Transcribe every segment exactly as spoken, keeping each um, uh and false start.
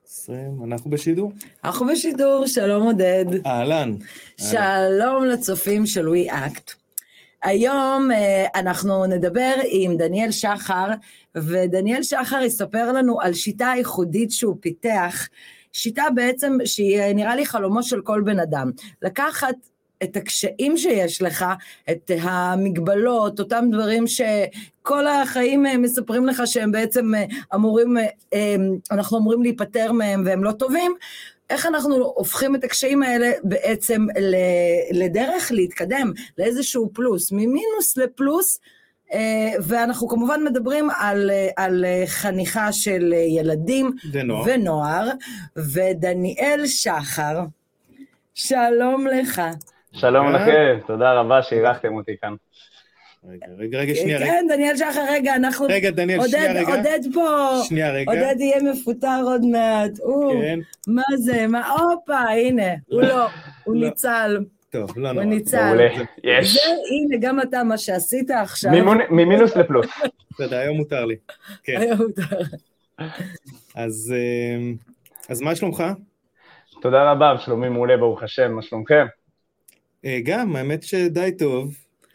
עשרים, אנחנו בשידור? אנחנו בשידור, שלום עודד. אהלן. שלום לצופים של ווי אקט. היום אנחנו נדבר עם דניאל שחר, ודניאל שחר יספר לנו על שיטה ייחודית שהוא פיתח, שיטה בעצם שהיא נראה לי חלומו של כל בן אדם, לקחת את הקשיים שיש לך, את המגבלות, אותם דברים שכל החיים מספרים לך שהם בעצם אמורים, אנחנו אמורים להיפטר מהם והם לא טובים, איך אנחנו הופכים את הקשיים האלה בעצם לדרך להתקדם, לאיזשהו פלוס, ממינוס לפלוס, ואנחנו כמובן מדברים על, על חניכה של ילדים ונוער. ונוער, ודניאל שחר, שלום לך. שלום לכם, תודה רבה שהירחתם אותי כאן. רגע, רגע, רגע, שנייה, רגע. כן, דניאל שחר, רגע, אנחנו... רגע, דניאל, שנייה, רגע. עודד פה. שנייה, רגע. עודד יהיה מפוטר עוד מעט. כן. מה זה? מה? הופה, הנה. הוא לא, הוא ניצל. טוב, לא הוא נורא. ניצל. יש. זה, הנה, גם אתה, מה שעשית עכשיו. ממינוס לפלוס. בסדר, היום מותר לי. כן. היום מותר. אז, אז מה שלומך? תודה רבה, שלומי מעולה, ברוך השם, מה שלומכם? גם, האמת שדי טוב.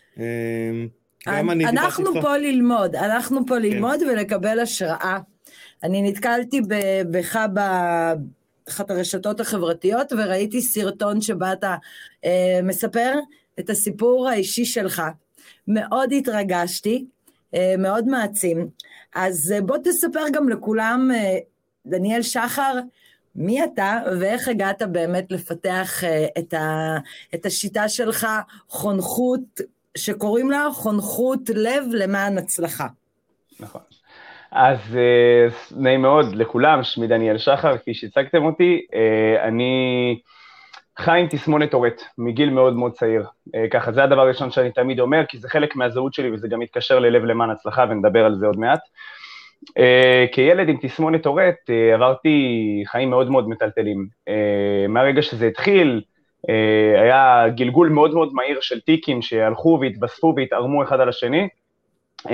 אנחנו פה ללמוד, אנחנו פה ללמוד ולקבל השראה. אני נתקלתי בך באחת הרשתות החברתיות, וראיתי סרטון שבה אתה מספר את הסיפור האישי שלך. מאוד התרגשתי, מאוד מעצים. אז בוא תספר גם לכולם, דניאל שחר, מי אתה ואיך הגעת באמת לפתח את, ה, את השיטה שלך, חונכות, שקוראים לה חונכות לב למען הצלחה. נכון. אז נעים מאוד לכולם, שמי דניאל שחר, כפי שהצגתם אותי, אני חי עם תסמונת טורט, מגיל מאוד מאוד צעיר. ככה, זה הדבר הראשון שאני תמיד אומר, כי זה חלק מהזהות שלי, וזה גם מתקשר ללב למען הצלחה, ונדבר על זה עוד מעט. Uh, כילד עם תסמונת טורט, uh, עברתי חיים מאוד מאוד מטלטלים. Uh, מהרגע שזה התחיל, uh, היה גלגול מאוד מאוד מהיר של טיקים שהלכו והתבספו והתארמו אחד על השני, uh,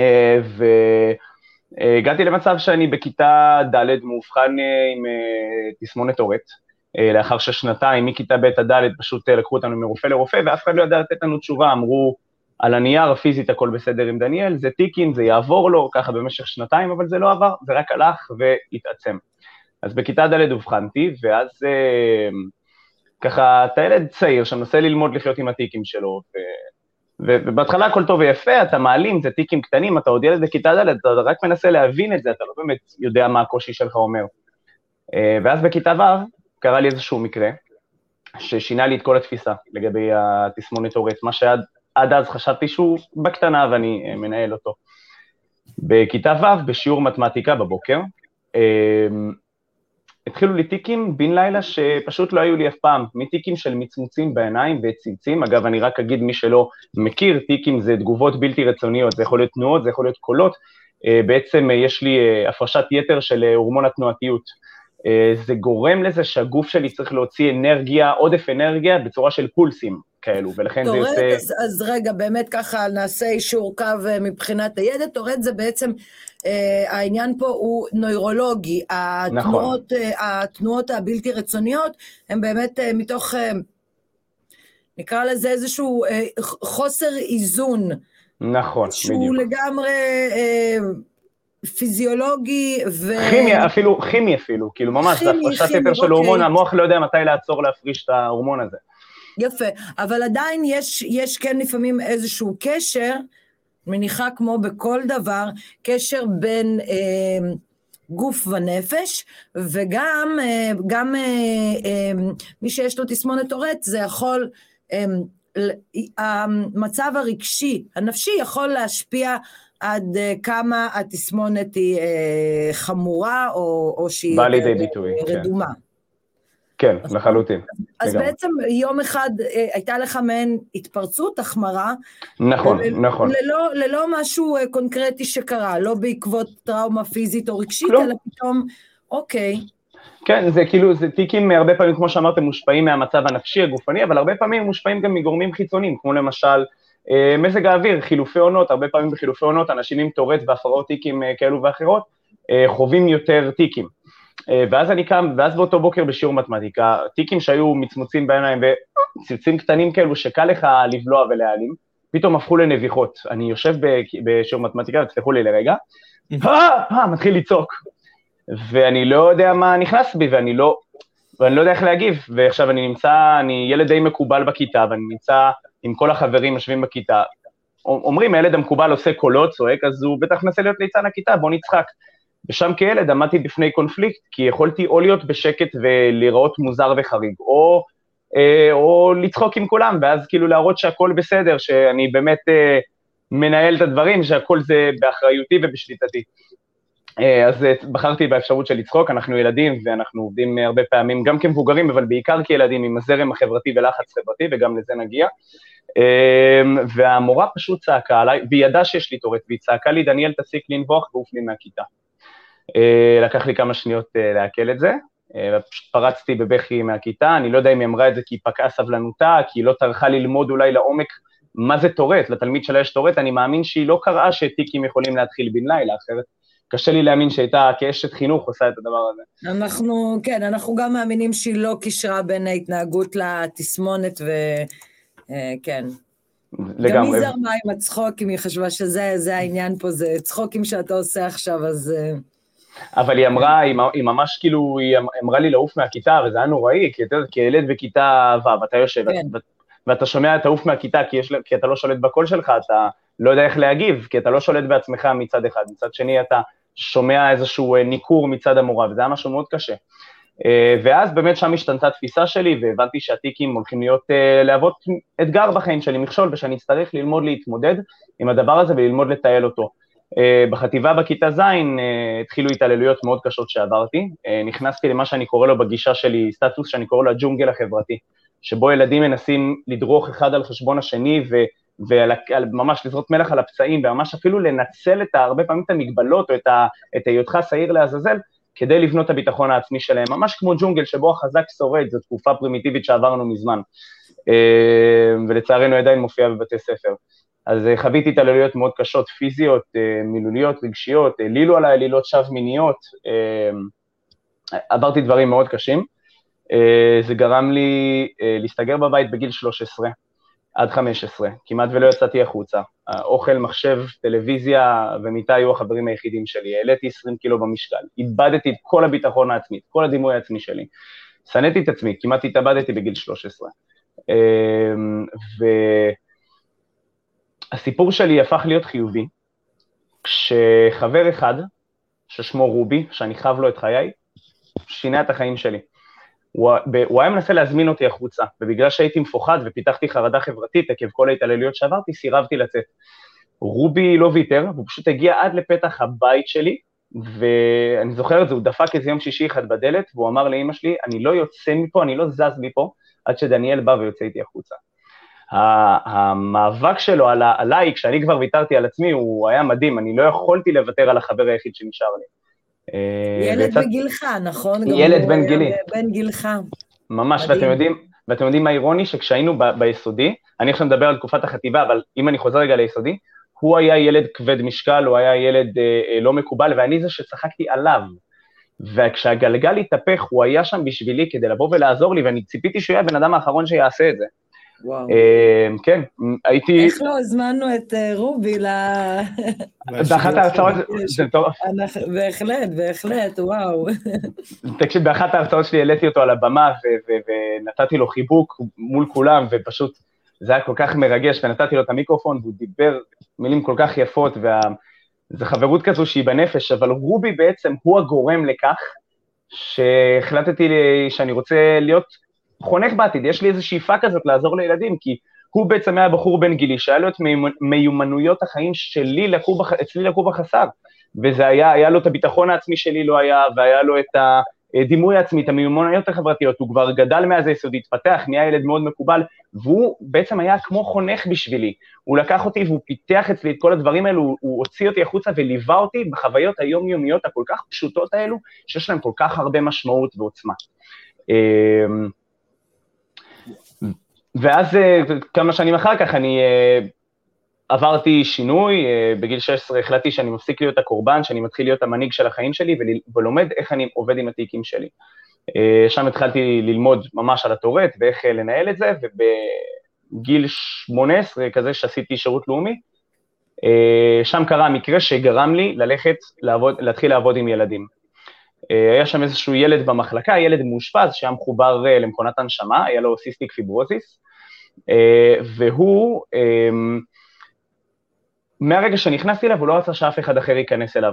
והגעתי למצב שאני בכיתה ד' מאובחן uh, עם uh, תסמונת טורט, uh, לאחר ששנתיים מכיתה ב' עד ד' פשוט uh, לקחו אותנו מרופא לרופא, ואף אחד לא ידע לתת לנו תשובה, אמרו, על הנייר הפיזית הכל בסדר עם דניאל, זה טיקים, זה יעבור לו, ככה במשך שנתיים, אבל זה לא עבר, זה רק הלך והתעצם. אז בכיתה ד' הובחנתי, ואז אה, ככה, אתה ילד צעיר שמנסה ללמוד לחיות עם הטיקים שלו, ו, ובהתחלה הכל טוב ויפה, אתה מעלים, זה טיקים קטנים, אתה עוד ילד בכיתה ד', אתה רק מנסה להבין את זה, אתה לא באמת יודע מה הקושי שלך אומר. אה, ואז בכיתה ו' קרה לי איזשהו מקרה, ששינה לי את כל התפיסה לגבי התסמונת טורט, מה שעד עד אז חשבתי שהוא בקטנה ואני מנהל אותו. בכיתה ו' בשיעור מתמטיקה בבוקר, התחילו לי טיקים בן לילה שפשוט לא היו לי אף פעם, מטיקים של מצמוצים בעיניים וצמצים, אגב אני רק אגיד מי שלא מכיר, טיקים זה תגובות בלתי רצוניות, זה יכול להיות תנועות, זה יכול להיות קולות, בעצם יש לי הפרשת יתר של הורמון התנועתיות, זה גורם לזה שהגוף שלי צריך להוציא אנרגיה, עודף אנרגיה בצורה של פולסים כאלו, ולכן זה תורד, עושה... אז, אז רגע, באמת ככה נעשה אישור קו מבחינת הידע, תורד זה בעצם, אה, העניין פה הוא נוירולוגי, התנועות, נכון. אה, התנועות הבלתי רצוניות, הן באמת אה, מתוך, אה, נקרא לזה איזשהו אה, חוסר איזון. נכון, שהוא בדיוק. לגמרי... אה, פיזיולוגי ו... כימי, אפילו, כימי אפילו, כאילו ממש, זה הפרשת יתר של הורמון, המוח לא יודע מתי לעצור להפריש את ההורמון הזה. יפה, אבל עדיין יש, יש כן לפעמים איזשהו קשר, מניחה כמו בכל דבר, קשר בין אה, גוף ונפש, וגם אה, גם, אה, אה, מי שיש לו תסמונת טורט, זה יכול, אה, המצב הרגשי, הנפשי יכול להשפיע עד כמה התסמונת היא חמורה, או, או שהיא בא לידי ביטוי, רדומה. כן, כן, לחלוטין. אז לגמרי. בעצם יום אחד הייתה לך מעין התפרצות, החמרה. נכון, ל- נכון. ללא, ללא משהו קונקרטי שקרה, לא בעקבות טראומה פיזית או רגשית, לא. אלא פתאום, אוקיי. כן, זה כאילו, זה טיקים הרבה פעמים, כמו שאמרתם, מושפעים מהמצב הנפשי, הגופני, אבל הרבה פעמים מושפעים גם מגורמים חיצוניים, כמו למשל, מזג האוויר, חילופי עונות, הרבה פעמים בחילופי עונות, אנשים עם טורט והפרעות טיקים כאלו ואחרות, חווים יותר טיקים. ואז אני קם, ואז באותו בוקר בשיעור מתמטיקה, טיקים שהיו מצמוצים בעיניים וציוצים קטנים כאלו שקל לך לבלוע ולהעלים, פתאום הפכו לנביחות. אני יושב בשיעור מתמטיקה, ותסלחו לי לרגע, מתחיל לצעוק, ואני לא יודע מה נכנס בי, ואני לא, ואני לא יודע איך להגיב, ועכשיו אני נמצא, אני ילד די מקובל בכיתה, ואני נמצא עם כל החברים יושבים בכיתה, אומרים, הילד המקובל עושה קולות, צועק, אז הוא בטח מנסה להיות ליצן הכיתה, בוא נצחק. ושם כילד עמדתי בפני קונפליקט, כי יכולתי או להיות בשקט ולראות מוזר וחריג, או, אה, או לצחוק עם כולם, ואז כאילו להראות שהכל בסדר, שאני באמת אה, מנהל את הדברים, שהכל זה באחריותי ובשליטתי. אה, אז אה, בחרתי באפשרות של לצחוק, אנחנו ילדים, ואנחנו עובדים הרבה פעמים, גם כמבוגרים, אבל בעיקר כילדים, עם הזרם החברתי ולחץ חברתי, וגם לזה נגיע. Uh, והמורה פשוט צעקה עליי, והיא ידעה שיש לי טורט, והיא צעקה לי, דניאל תסיק לנבוח ועוף לי מהכיתה. Uh, לקח לי כמה שניות uh, להקל את זה, uh, ופשוט פרצתי בבכי מהכיתה, אני לא יודע אם היא אמרה את זה כי היא פקעה סבלנותה, כי היא לא טרחה ללמוד אולי לעומק מה זה טורט, לתלמיד שלה יש טורט, אני מאמין שהיא לא קראה שטיקים יכולים להתחיל בן לילה, אחרת קשה לי להאמין שהייתה כאשת חינוך עושה את הדבר הזה. אנחנו, כן, אנחנו גם מאמינים שהיא לא קישרה בין ההתנהגות לתסמונת ו... כן. לגמרי. גם היא זרמה עם הצחוקים, היא חשבה שזה העניין פה, זה צחוקים שאתה עושה עכשיו, אז... אבל היא אמרה, היא ממש כאילו, היא אמרה לי לעוף מהכיתה, וזה היה נוראי, כי ילד בכיתה ו', אתה יושב, ואתה שומע את העוף מהכיתה, כי אתה לא שולט בקול שלך, אתה לא יודע איך להגיב, כי אתה לא שולט בעצמך מצד אחד, מצד שני אתה שומע איזשהו ניכור מצד המורה, וזה היה משהו מאוד קשה. ואז באמת שם השתנתה תפיסה שלי, והבנתי שהטיקים הולכים להיות, להוות אתגר בחיים שלי, מכשול, ושאני אצטרך ללמוד להתמודד עם הדבר הזה, וללמוד לטייל אותו. בחטיבה בכיתה זין, התחילו התעללויות מאוד קשות שעברתי, נכנסתי למה שאני קורא לו בגישה שלי, סטטוס שאני קורא לו הג'ונגל החברתי, שבו ילדים מנסים לדרוך אחד על חשבון השני, וממש לזרות מלח על הפצעים, וממש אפילו לנצל את הרבה פעמים את המגבלות, או את היותך שעיר לעזאזל, כדי לבנות את הביטחון העצמי שלהם, ממש כמו ג'ונגל שבו החזק שורד, זו תקופה פרימיטיבית שעברנו מזמן, ולצערנו עדיין מופיעה בבתי ספר. אז חוויתי התעללויות מאוד קשות, פיזיות, מילוליות, רגשיות, העלילו עליי עלילות שווא מיניות, עברתי דברים מאוד קשים, זה גרם לי להסתגר בבית בגיל שלוש עשרה, עד חמש עשרה, כמעט ולא יצאתי החוצה, אוכל, מחשב, טלוויזיה ומיטה היו החברים היחידים שלי, העליתי עשרים קילו במשקל, איבדתי את כל הביטחון העצמי, את כל הדימוי העצמי שלי, שנאתי את עצמי, כמעט התאבדתי בגיל שלוש עשרה, והסיפור שלי הפך להיות חיובי, כשחבר אחד, ששמו רובי, שאני חייב לו את חיי, שינה את החיים שלי, הוא, הוא היה מנסה להזמין אותי החוצה, ובגלל שהייתי מפוחד ופיתחתי חרדה חברתית, עקב כל ההתעללויות שעברתי, סירבתי לצאת. רובי לא ויתר, הוא פשוט הגיע עד לפתח הבית שלי, ואני זוכר את זה, הוא דפק איזה יום שישי אחד בדלת, והוא אמר לאמא שלי, אני לא יוצא מפה, אני לא זז מפה, עד שדניאל בא ויוצא איתי החוצה. המאבק שלו עליי, כשאני כבר ויתרתי על עצמי, הוא היה מדהים, אני לא יכולתי לוותר על החבר היחיד שנשאר לי. ילד בגילך, נכון? ילד בן גילי. בן גילך. ממש, ואתם יודעים, ואתם יודעים מה אירוני, שכשהיינו ביסודי, אני עכשיו מדבר על תקופת החטיבה, אבל אם אני חוזר רגע ליסודי, הוא היה ילד כבד משקל, הוא היה ילד לא מקובל, ואני זה שצחקתי עליו. וכשהגלגל התהפך, הוא היה שם בשבילי כדי לבוא ולעזור לי, ואני ציפיתי שהוא יהיה הבן אדם האחרון שיעשה את זה. וואו. כן, הייתי... איך לא הזמנו את רובי ל... באחת ההרצאות, זה טוב. בהחלט, בהחלט, וואו. תקשיב, באחת ההרצאות שלי העליתי אותו על הבמה, ונתתי לו חיבוק מול כולם, ופשוט זה היה כל כך מרגש, ונתתי לו את המיקרופון, והוא דיבר מילים כל כך יפות, וזו חברות כזו שהיא בנפש, אבל רובי בעצם הוא הגורם לכך, שהחלטתי שאני רוצה להיות... חונך בעתיד, יש לי איזו שאיפה כזאת לעזור לילדים, כי הוא בעצם היה בחור בן גילי, שהיה לו את מיומנויות החיים שלי לקו בח... אצלי לקו בחסר, וזה היה, היה לו את הביטחון העצמי שלי לא היה, והיה לו את הדימוי העצמי, את המיומנויות החברתיות, הוא כבר גדל מאז היסודי, התפתח, נהיה ילד מאוד מקובל, והוא בעצם היה כמו חונך בשבילי, הוא לקח אותי והוא פיתח אצלי את כל הדברים האלו, הוא, הוא הוציא אותי החוצה וליווה אותי בחוויות היומיומיות הכל כך פשוטות האלו, שיש להם כל כך הרבה משמעות ועוצמה. ואז כמה שנים אחר כך אני עברתי שינוי, בגיל שש עשרה החלטתי שאני מפסיק להיות הקורבן, שאני מתחיל להיות המנהיג של החיים שלי, ולומד איך אני עובד עם התיקים שלי. שם התחלתי ללמוד ממש על הטורט, ואיך לנהל את זה, ובגיל שמונה עשרה כזה שעשיתי שירות לאומי, שם קרה המקרה שגרם לי ללכת, לעבוד, להתחיל לעבוד עם ילדים. היה שם איזשהו ילד במחלקה, ילד מאושפז, שהיה מחובר למכונת הנשמה, היה לו סיסטיק פיברוזיס, והוא, מהרגע שנכנסתי אליו, הוא לא רצה שאף אחד אחר ייכנס אליו.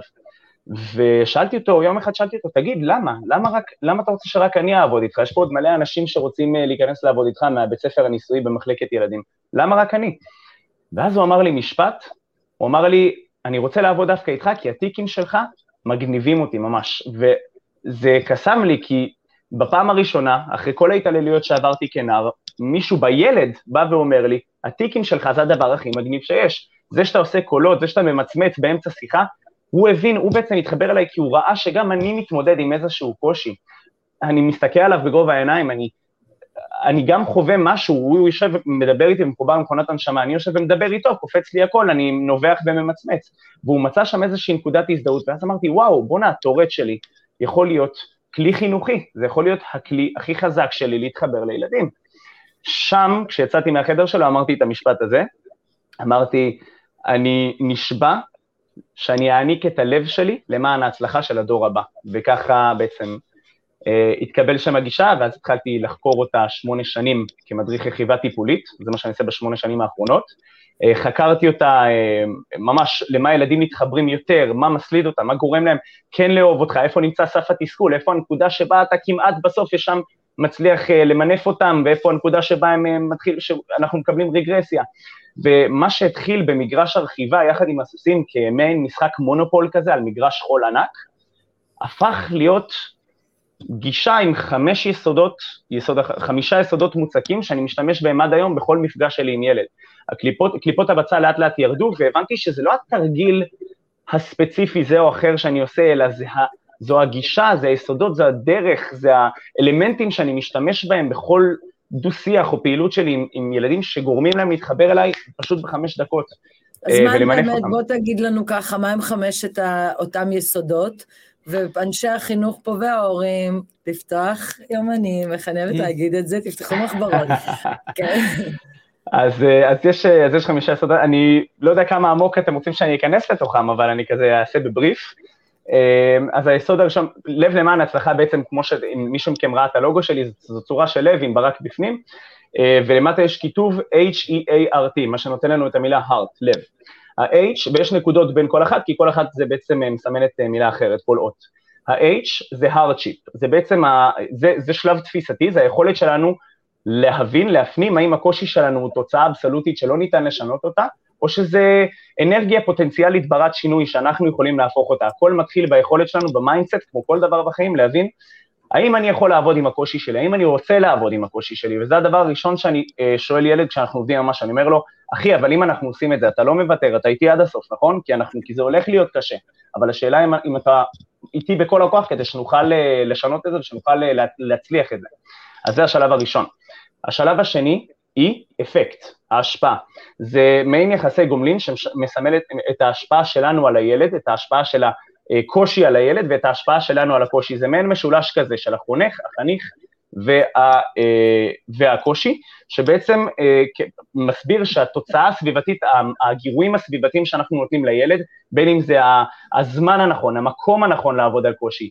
ושאלתי אותו, יום אחד שאלתי אותו, תגיד, למה? למה, רק, למה אתה רוצה שרק אני אעבוד איתך? יש פה עוד מלא אנשים שרוצים להיכנס לעבוד איתך מהבית ספר הניסויי במחלקת ילדים. למה רק אני? ואז הוא אמר לי משפט, הוא אמר לי, אני רוצה לעבוד דווקא איתך, כי הטיקים שלך מגניבים אותי ממש. וזה קסם לי, כי בפעם הראשונה, אחרי כל ההתעללויות שעברתי כנער, מישהו בילד בא ואומר לי, הטיקים שלך זה הדבר הכי מגניב שיש. זה שאתה עושה קולות, זה שאתה ממצמץ באמצע שיחה, הוא הבין, הוא בעצם התחבר אליי, כי הוא ראה שגם אני מתמודד עם איזשהו קושי. אני מסתכל עליו בגובה העיניים, אני, אני גם חווה משהו, הוא יושב ומדבר איתי ומחובר במכונת הנשמה, אני יושב ומדבר איתו, קופץ לי הכל, אני נובח וממצמץ. והוא מצא שם איזושהי נקודת הזדהות, ואז אמרתי, וואו, בונה, התורט שלי יכול להיות כלי חינוכי, זה יכול להיות הכלי הכי חזק שלי להתחבר לילדים. שם, כשיצאתי מהחדר שלו, אמרתי את המשפט הזה, אמרתי, אני נשבע שאני אעניק את הלב שלי למען ההצלחה של הדור הבא, וככה בעצם אה, התקבל שם הגישה, ואז התחלתי לחקור אותה שמונה שנים כמדריך רכיבה טיפולית, זה מה שאני עושה בשמונה שנים האחרונות, אה, חקרתי אותה אה, ממש למה ילדים מתחברים יותר, מה מסליד אותם, מה גורם להם כן לאהוב אותך, איפה נמצא סף התסכול, איפה הנקודה שבה אתה כמעט בסוף יש שם מצליח אה, למנף אותם, ואיפה הנקודה שבה הם אה, מתחיל, שאנחנו מקבלים רגרסיה, ומה שהתחיל במגרש הרכיבה, יחד עם הסוסים, כמעין משחק מונופול כזה, על מגרש חול ענק, הפך להיות גישה עם חמש יסודות, יסוד, חמישה יסודות מוצקים, שאני משתמש בהם עד היום בכל מפגש שלי עם ילד. הקליפות, קליפות הבצע לאט לאט ירדו, והבנתי שזה לא התרגיל הספציפי זה או אחר שאני עושה, אלא זה, זו הגישה, זה היסודות, זה הדרך, זה האלמנטים שאני משתמש בהם בכל דו-שיח או פעילות שלי עם, עם ילדים שגורמים להם להתחבר אליי פשוט בחמש דקות. אז מה באמת, בוא תגיד לנו ככה, מה הם חמשת אותם יסודות, ואנשי החינוך פה וההורים, לפתוח יומנים, מחנבת להגיד את זה, תפתחו מחברות. אז, אז, יש, אז יש חמישה יסודות, אני לא יודע כמה עמוק אתם רוצים שאני אכנס לתוכם, אבל אני כזה אעשה בבריף. אז היסוד הראשון, לב למען הצלחה בעצם, כמו שמישהו מכם ראה את הלוגו שלי, זו צורה של לב עם ברק בפנים, ולמטה יש כיתוב H E A R T, מה שנותן לנו את המילה heart, לב. ה-H, ויש נקודות בין כל אחת, כי כל אחת זה בעצם מסמנת מילה אחרת, כל אות. ה-H זה hardship, זה בעצם, ה, זה, זה שלב תפיסתי, זה היכולת שלנו להבין, להפנים, האם הקושי שלנו הוא תוצאה אבסולוטית שלא ניתן לשנות אותה, או שזה אנרגיה פוטנציאלית ברת שינוי שאנחנו יכולים להפוך אותה. הכל מתחיל ביכולת שלנו, במיינדסט, כמו כל דבר בחיים, להבין, האם אני יכול לעבוד עם הקושי שלי, האם אני רוצה לעבוד עם הקושי שלי, וזה הדבר הראשון שאני אה, שואל ילד כשאנחנו עובדים ממש, אני אומר לו, אחי, אבל אם אנחנו עושים את זה, אתה לא מוותר, אתה איתי עד הסוף, נכון? כי, אנחנו, כי זה הולך להיות קשה, אבל השאלה אם, אם אתה איתי בכל הכוח, כדי שנוכל לשנות את זה, ושנוכל להצליח את זה. אז זה השלב הראשון. השלב השני, היא אפקט, ההשפעה. זה מעין יחסי גומלין שמסמל את ההשפעה שלנו על הילד, את ההשפעה של הקושי על הילד ואת ההשפעה שלנו על הקושי. זה מעין משולש כזה של החונך, החניך וה, והקושי, שבעצם מסביר שהתוצאה הסביבתית, הגירויים הסביבתיים שאנחנו נותנים לילד, בין אם זה הזמן הנכון, המקום הנכון לעבוד על קושי,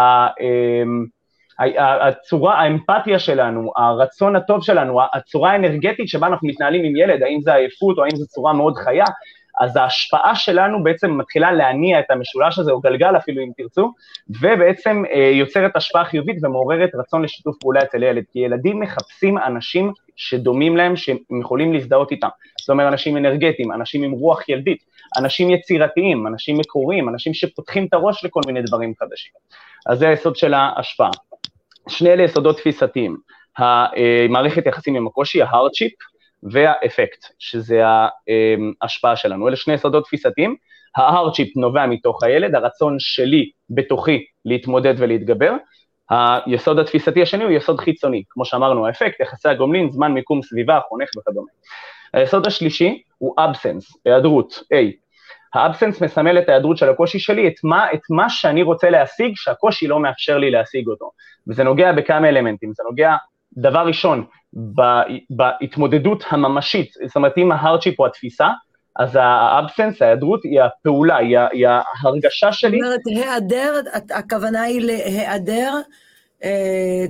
הצורה, האמפתיה שלנו, הרצון הטוב שלנו, הצורה האנרגטית שבה אנחנו מתנהלים עם ילד, האם זה עייפות או האם זו צורה מאוד חיה, אז ההשפעה שלנו בעצם מתחילה להניע את המשולש הזה, או גלגל אפילו אם תרצו, ובעצם יוצרת השפעה חיובית ומעוררת רצון לשיתוף פעולה אצל ילד, כי ילדים מחפשים אנשים שדומים להם, שהם יכולים להזדהות איתם, זאת אומרת אנשים אנרגטיים, אנשים עם רוח ילדית, אנשים יצירתיים, אנשים מקוריים, אנשים שפותחים את הראש לכל מיני דברים חדשים. אז זה היסוד של ההשפעה. שני אלה יסודות תפיסתיים, המערכת יחסים עם הקושי, ההרדשיפ, והאפקט, שזה ההשפעה שלנו. אלה שני יסודות תפיסתיים, ההרדשיפ נובע מתוך הילד, הרצון שלי בתוכי להתמודד ולהתגבר, היסוד התפיסתי השני הוא יסוד חיצוני, כמו שאמרנו, האפקט, יחסי הגומלין, זמן, מיקום, סביבה, חונך וכדומה. היסוד השלישי הוא absence, היעדרות, A. האבסנס מסמל את היעדרות של הקושי שלי, את מה, את מה שאני רוצה להשיג, שהקושי לא מאפשר לי להשיג אותו. וזה נוגע בכמה אלמנטים, זה נוגע, דבר ראשון, בהתמודדות הממשית, זאת אומרת, אם ההרדשיפ הוא התפיסה, אז האבסנס, ההיעדרות, היא הפעולה, היא, היא ההרגשה שלי. זאת אומרת, היעדר, הכוונה היא להיעדר, אה,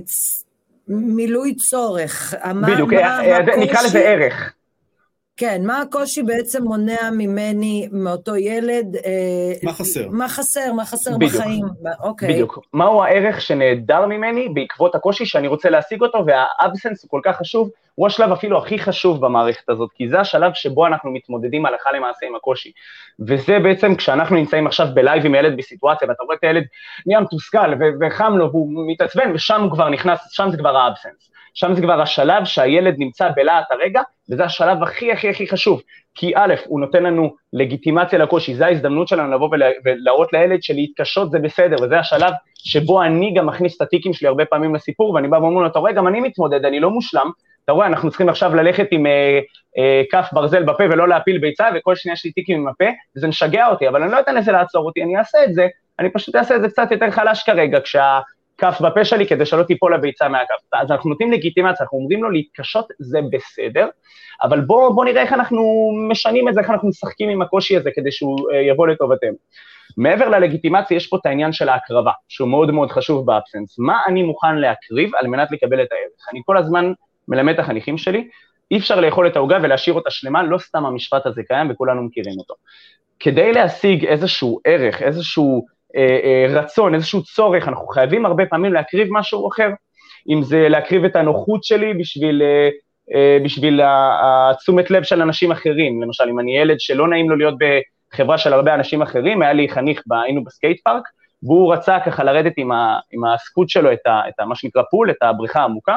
מילוי צורך. בדיוק, מה, מה נקרא לזה ערך. כן, מה הקושי בעצם מונע ממני, מאותו ילד? מה חסר? מה חסר, מה חסר בחיים? אוקיי. בדיוק. מהו הערך שנעדר ממני בעקבות הקושי שאני רוצה להשיג אותו, והאבסנס הוא כל כך חשוב, הוא השלב אפילו הכי חשוב במערכת הזאת, כי זה השלב שבו אנחנו מתמודדים הלכה למעשה עם הקושי. וזה בעצם כשאנחנו נמצאים עכשיו בלייב עם ילד בסיטואציה, ואתה רואה את הילד נהיה מתוסכל וחם לו, והוא מתעצבן, ושם הוא כבר נכנס, שם זה כבר האבסנס. שם זה כבר השלב שהילד נמצא בלהט הרגע, וזה השלב הכי הכי הכי חשוב, כי א', הוא נותן לנו לגיטימציה לקושי, זה ההזדמנות שלנו לבוא ולהראות לילד שלהתקשות זה בסדר, וזה השלב שבו אני גם מכניס את הטיקים שלי הרבה פעמים לסיפור, ואני בא ואומר לו, אתה רואה, גם אני מתמודד, אני לא מושלם, אתה רואה, אנחנו צריכים עכשיו ללכת עם אה, אה, כף ברזל בפה ולא להפיל ביצה, וכל שנייה שלי טיקים עם הפה, וזה משגע אותי, אבל אני לא אתן לזה לעצור אותי, אני אעשה את זה, אני פשוט אעשה את זה קצת יותר חלש כרגע, כשה... כף בפה שלי כדי שלא תיפול הביצה מהכף. אז אנחנו נותנים לגיטימציה, אנחנו אומרים לו להתקשות, זה בסדר, אבל בוא, בוא נראה איך אנחנו משנים את זה, איך אנחנו משחקים עם הקושי הזה כדי שהוא יבוא לטובתנו. מעבר ללגיטימציה יש פה את העניין של ההקרבה, שהוא מאוד מאוד חשוב באבסנס. מה אני מוכן להקריב על מנת לקבל את הערך? אני כל הזמן מלמד את החניכים שלי, אי אפשר לאכול את העוגה ולהשאיר אותה שלמה, לא סתם המשפט הזה קיים וכולנו מכירים אותו. כדי להשיג איזשהו ערך, איזשהו רצון, איזשהו צורך, אנחנו חייבים הרבה פעמים להקריב משהו אחר, אם זה להקריב את הנוחות שלי בשביל, בשביל התשומת לב של אנשים אחרים, למשל, אם אני ילד שלא נעים לו להיות בחברה של הרבה אנשים אחרים, היה לי חניך, היינו בסקייט פארק, והוא רצה ככה לרדת עם, ה, עם הסקוט שלו, את, ה, את ה, מה שנקרא פול, את הבריכה העמוקה,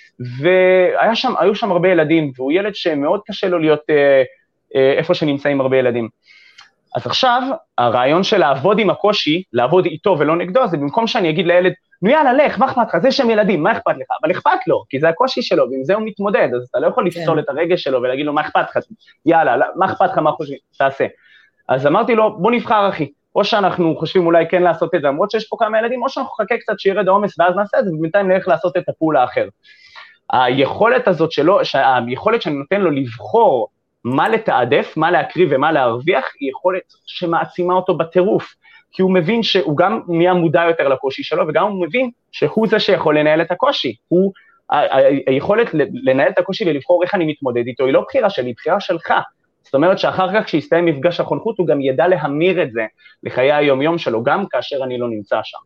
והיו שם, שם הרבה ילדים, והוא ילד שמאוד קשה לו להיות איפה שנמצאים הרבה ילדים. אז עכשיו, הרעיון של לעבוד עם הקושי, לעבוד איתו ולא נגדו, זה במקום שאני אגיד לילד, נו יאללה, לך, מה אכפת לך? זה שם ילדים, מה אכפת לך? אבל אכפת לו, כי זה הקושי שלו, ועם זה הוא מתמודד, אז אתה לא יכול לפסול את הרגש שלו ולהגיד לו, מה אכפת לך? יאללה, מה אכפת לך, מה חושבים? תעשה. אז אמרתי לו, בוא נבחר אחי, או שאנחנו חושבים אולי כן לעשות את זה, למרות שיש פה כמה ילדים, או שאנחנו חכה קצת שירד העומס, ואז נעשה את זה, ובינתיים נלך לעשות את הפעולה האחר. היכולת הזאת שלו, היכולת שאני נותן לו לבחור מה לתעדף, מה להקריב ומה להרוויח, היא יכולת שמעצימה אותו בטירוף, כי הוא מבין שהוא גם נהיה מודע יותר לקושי שלו, וגם הוא מבין שהוא זה שיכול לנהל את הקושי, הוא, היכולת לנהל את הקושי ולבחור איך אני מתמודד איתו, היא לא בחירה שלי, היא בחירה שלך, זאת אומרת שאחר כך כשיסתיים מפגש החונכות, הוא גם ידע להמיר את זה לחיי היום-יום שלו, גם כאשר אני לא נמצא שם.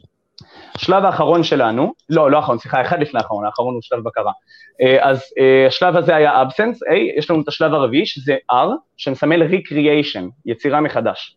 השלב האחרון שלנו, לא, לא האחרון, סליחה, אחד לפני האחרון, האחרון הוא שלב בקרה. אז השלב הזה היה absence, A, יש לנו את השלב הרביעי, שזה R, שמסמל recreation, יצירה מחדש.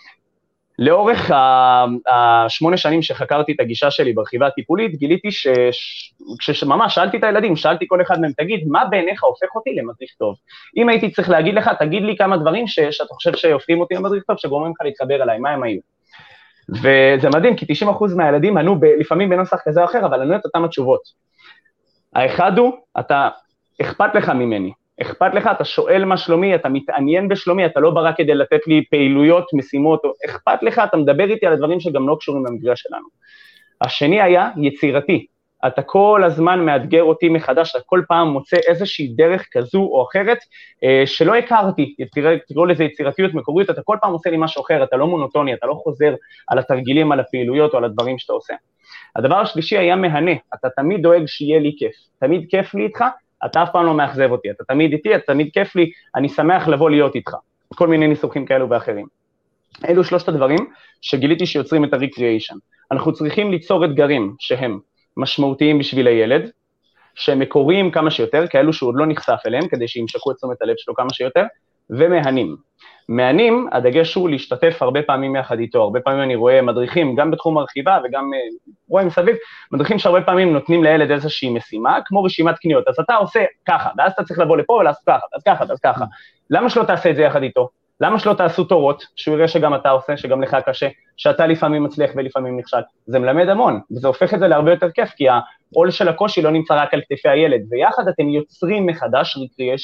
לאורך השמונה שנים שחקרתי את הגישה שלי ברכיבה הטיפולית, גיליתי שכשממש שאלתי את הילדים, שאלתי כל אחד מהם, תגיד, מה בעיניך הופך אותי למדריך טוב? אם הייתי צריך להגיד לך, תגיד לי כמה דברים שאתה חושב שהופכים אותי למדריך טוב, שגורמים לך להתחבר אליי, מה הם היו? וזה מדהים, כי תשעים אחוז מהילדים ענו לפעמים בנוסח כזה או אחר, אבל ענו את אותם התשובות. האחד הוא, אתה, אכפת לך ממני, אכפת לך, אתה שואל מה שלומי, אתה מתעניין בשלומי, אתה לא בא רק כדי לתת לי פעילויות, משימות, אכפת לך, אתה מדבר איתי על הדברים שגם לא קשורים למקרה שלנו. השני היה יצירתי, אתה כל הזמן מאתגר אותי מחדש, אתה כל פעם מוצא איזושהי דרך כזו או אחרת, שלא הכרתי, תראו לזה יצירתיות מקורית, אתה כל פעם עושה לי משהו אחר, אתה לא מונוטוני, אתה לא חוזר על התרגילים, על הפעילויות או על הדברים שאתה עושה. הדבר השלישי היה מהנה, אתה תמיד דואג שיהיה לי כיף, תמיד כיף לי איתך, אתה אף פעם לא מאכזב אותי, אתה תמיד איתי, אתה תמיד כיף לי, אני שמח לבוא להיות איתך, כל מיני ניסוחים כאלו ואחרים. אלו שלושת הדברים שגיליתי שיוצרים את ה-recreation. אנחנו צריכים ליצור אתגרים שהם משמעותיים בשביל הילד, שהם מקוריים כמה שיותר, כאלו שהוא עוד לא נחשף אליהם, כדי שימשכו את תשומת הלב שלו כמה שיותר, ומהנים. מהנים, הדגש הוא להשתתף הרבה פעמים יחד איתו, הרבה פעמים אני רואה מדריכים, גם בתחום הרכיבה וגם רואה מסביב, מדריכים שהרבה פעמים נותנים לילד איזושהי משימה, כמו רשימת קניות, אז אתה עושה ככה, ואז אתה צריך לבוא לפה ולעשות ככה, אז ככה, אז ככה. למה שלא תעשה את זה יחד איתו? למה שלא תעשו תורות, שהוא יראה שגם אתה עושה, שגם לך קשה, שאתה לפעמים מצליח ולפעמים נכשל, זה מלמד המון, וזה הופך את זה להרבה יותר כיף, כי העול של הקושי לא נמצא רק על כתפי הילד, ויחד אתם יוצרים מחדש recreation,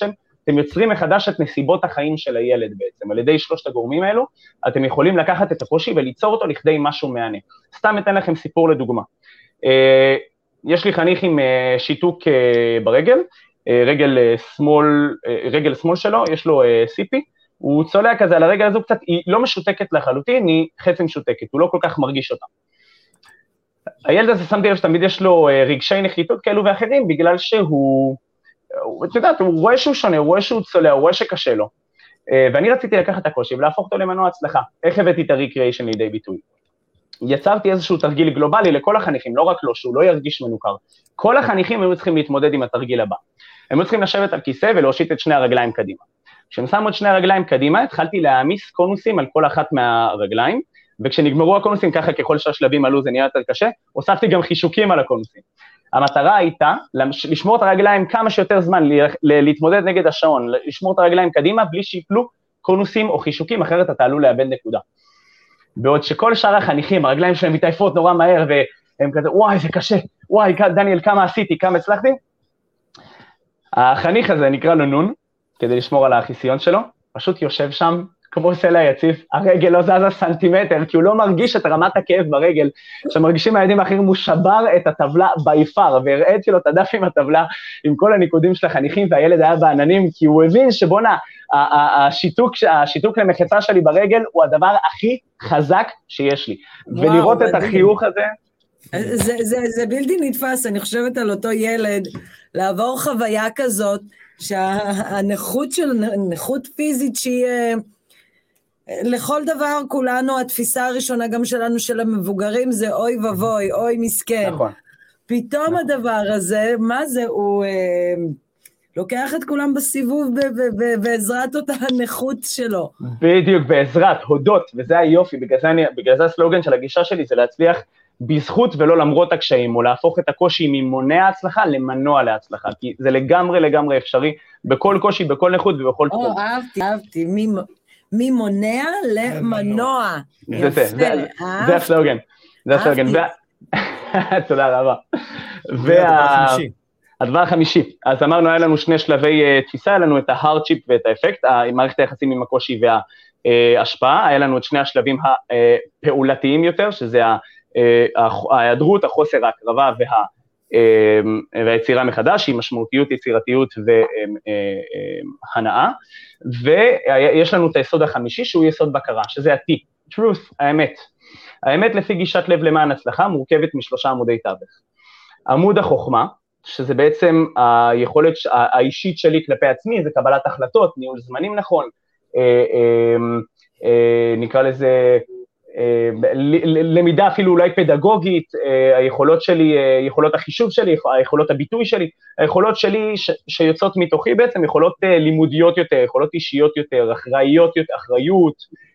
אתם יוצרים מחדש את נסיבות החיים של הילד בעצם, על ידי שלושת הגורמים האלו, אתם יכולים לקחת את הקושי וליצור אותו לכדי משהו מענה. סתם אתן לכם סיפור לדוגמה. יש לי חניך עם שיתוק ברגל, רגל שמאל, רגל שמאל שלו, יש לו סי פי, הוא צולע כזה על הרגל הזו קצת, היא לא משותקת לחלוטין, היא חצי משותקת, הוא לא כל כך מרגיש אותה. הילד הזה שמתי לב שתמיד יש לו רגשי נחיתות כאלו ואחרים, בגלל שהוא, אתה יודעת, הוא רואה שהוא שונה, הוא רואה שהוא צולע, הוא רואה שקשה לו, ואני רציתי לקחת את הקושי ולהפוך אותו למנוע הצלחה. איך הבאתי את הריקריאיישן לידי ביטוי? יצרתי איזשהו תרגיל גלובלי לכל החניכים, לא רק לו, שהוא לא ירגיש מנוכר. כל החניכים היו צריכים להתמודד עם התרגיל הבא. הם היו צריכים לשבת על כיסא ולהושיט את שני הרגליים קדימה. כשהם שמו את שני הרגליים קדימה, התחלתי להעמיס קונוסים על כל אחת מהרגליים, וכשנגמרו הקונוסים, ככה ככל שהשלבים עלו זה נהיה יותר קשה, הוספתי גם חישוקים על הקונוסים. המטרה הייתה לשמור את הרגליים כמה שיותר זמן, להתמודד נגד השעון, לשמור את הרגליים קדימה, בלי שיפלו קונוסים או חישוקים, אחרת אתה עלול לאבד נקודה. בעוד שכל שאר החניכים, הרגליים שלהם מתעייפות נורא מהר, והם כזה, וואי, זה קשה, וואי, דניאל, כמה עשיתי, כמה הצלחתי? החניך הזה נקרא לו נון, כדי לשמור על החיסיון שלו, פשוט יושב שם, כמו סלע יציב, הרגל לא זזה סנטימטר, כי הוא לא מרגיש את רמת הכאב ברגל, שמרגישים הילדים האחרים, הוא שבר את הטבלה ביפר, והראיתי לו את הדף עם הטבלה, עם כל הניקודים של החניכים, והילד היה בעננים, כי הוא הבין שבונה, השיתוק, השיתוק למחצה שלי ברגל, הוא הדבר הכי חזק שיש לי. וואו, ולראות את החיוך הזה, זה, זה, זה בלתי נתפס, אני חושבת על אותו ילד, לעבור חוויה כזאת, שהנכות של, נכות פיזית שהיא, לכל דבר כולנו, התפיסה הראשונה גם שלנו של המבוגרים, זה אוי ובוי, אוי מסכן. נכון. פתאום נכון. הדבר הזה, מה זה, הוא אה, לוקח את כולם בסיבוב ב- ב- ב- בעזרת אותה הנכות שלו. בדיוק, בעזרת, הודות, וזה היופי, בגלל זה, אני, בגלל זה הסלוגן של הגישה שלי, זה להצליח בזכות ולא למרות הקשיים, או להפוך את הקושי ממונע הצלחה למנוע להצלחה, כי זה לגמרי לגמרי אפשרי, בכל קושי, בכל נכות ובכל תחום. או, אהבתי, אהבתי, ממונע למנוע. זה זה, זה הסלוגן, זה הסלוגן. תודה רבה. הדבר החמישי, אז אמרנו, היה לנו שני שלבי תפיסה, היה לנו את ההרדשיפ ואת האפקט, מערכת היחסים עם הקושי וההשפעה, היה לנו את שני השלבים הפעולתיים יותר, שזה ההיעדרות, החוסר, ההקרבה וה... והיצירה מחדש, היא משמעותיות, יצירתיות והנאה, ויש לנו את היסוד החמישי, שהוא יסוד בקרה, שזה ה-T, truth, האמת. האמת לפי גישת לב למען הצלחה, מורכבת משלושה עמודי תווך. עמוד החוכמה, שזה בעצם היכולת האישית שלי כלפי עצמי, זה קבלת החלטות, ניהול זמנים נכון, נקרא לזה, למידה אפילו אולי פדגוגית, היכולות שלי, יכולות החישוב שלי, היכולות הביטוי שלי, היכולות שלי שיוצאות מתוכי בעצם, יכולות לימודיות יותר, יכולות אישיות יותר, אחראיות יותר, אחריות,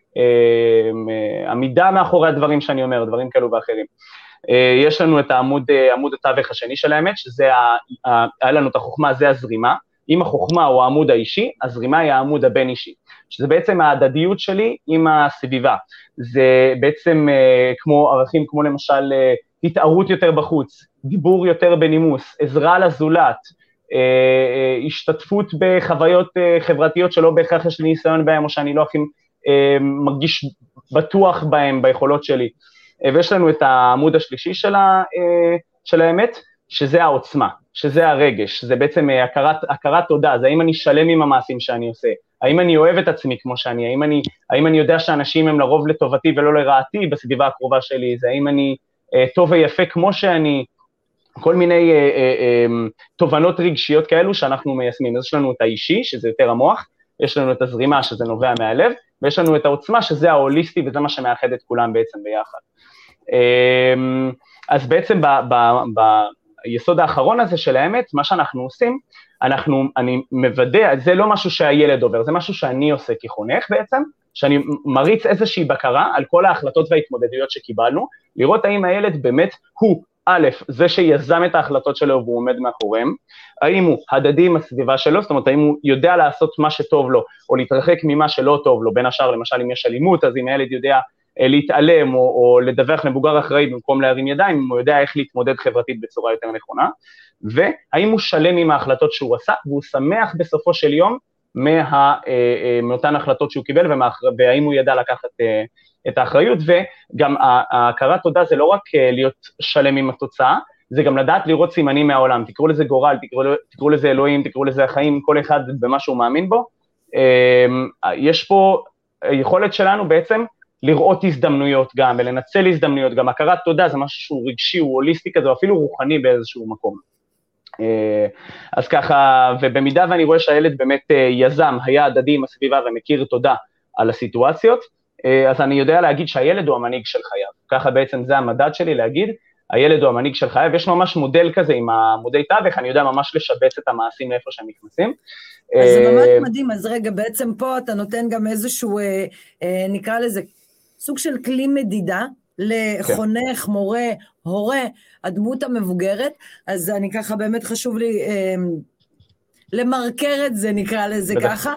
עמידה מאחורי הדברים שאני אומר, דברים כאלו ואחרים. יש לנו את העמוד, עמוד התווך השני של האמת, שזה, היה לנו את החוכמה, זה הזרימה, אם החוכמה הוא העמוד האישי, הזרימה היא העמוד הבין אישי, שזה בעצם ההדדיות שלי עם הסביבה, זה בעצם uh, כמו ערכים, כמו למשל uh, התארות יותר בחוץ, דיבור יותר בנימוס, עזרה לזולת, uh, uh, השתתפות בחוויות uh, חברתיות שלא בהכרח יש לי ניסיון בהם, או שאני לא הכי uh, מרגיש בטוח בהם, ביכולות שלי, uh, ויש לנו את העמוד השלישי של, ה, uh, של האמת, שזה העוצמה, שזה הרגש, זה בעצם הכרת, הכרת תודה, זה האם אני שלם עם המעשים שאני עושה, האם אני אוהב את עצמי כמו שאני, האם אני, האם אני יודע שאנשים הם לרוב לטובתי ולא לרעתי בסביבה הקרובה שלי, זה האם אני אה, טוב ויפה כמו שאני, כל מיני אה, אה, אה, תובנות רגשיות כאלו שאנחנו מיישמים, אז יש לנו את האישי, שזה יותר המוח, יש לנו את הזרימה שזה נובע מהלב, ויש לנו את העוצמה שזה ההוליסטי, וזה מה שמאחד את כולם בעצם ביחד. אה, אז בעצם ב... ב, ב היסוד האחרון הזה של האמת, מה שאנחנו עושים, אנחנו, אני מוודא, זה לא משהו שהילד עובר, זה משהו שאני עושה כחונך בעצם, שאני מריץ איזושהי בקרה על כל ההחלטות וההתמודדויות שקיבלנו, לראות האם הילד באמת הוא, א', זה שיזם את ההחלטות שלו והוא עומד מאחוריהם, האם הוא הדדי עם הסביבה שלו, זאת אומרת, האם הוא יודע לעשות מה שטוב לו, או להתרחק ממה שלא טוב לו, בין השאר, למשל, אם יש אלימות, אז אם הילד יודע להתעלם או, או לדווח למבוגר אחראי במקום להרים ידיים, אם הוא יודע איך להתמודד חברתית בצורה יותר נכונה, והאם הוא שלם עם ההחלטות שהוא עשה, והוא שמח בסופו של יום מה, מאותן החלטות שהוא קיבל, והאם הוא ידע לקחת את האחריות, וגם ההכרת תודה זה לא רק להיות שלם עם התוצאה, זה גם לדעת לראות סימנים מהעולם, תקראו לזה גורל, תקראו, תקראו לזה אלוהים, תקראו לזה החיים, כל אחד במה שהוא מאמין בו, יש פה יכולת שלנו בעצם לראות הזדמנויות גם, ולנצל הזדמנויות, גם הכרת תודה זה משהו שהוא רגשי, הוא הוליסטי כזה, או אפילו רוחני באיזשהו מקום. אז ככה, ובמידה ואני רואה שהילד באמת יזם, היה הדדי עם הסביבה ומכיר תודה על הסיטואציות, אז אני יודע להגיד שהילד הוא המנהיג של חייו. ככה בעצם זה המדד שלי להגיד, הילד הוא המנהיג של חייו, יש ממש מודל כזה עם עמודי תווך, אני יודע ממש לשבץ את המעשים לאיפה שהם נכנסים. אז זה ממש מדהים, אז רגע, בעצם פה אתה נותן גם איזשהו, נקרא לזה, סוג של כלי מדידה, לחונך, מורה, הורה, הדמות המבוגרת, אז אני ככה באמת חשוב לי למרקר את זה, נקרא לזה ככה,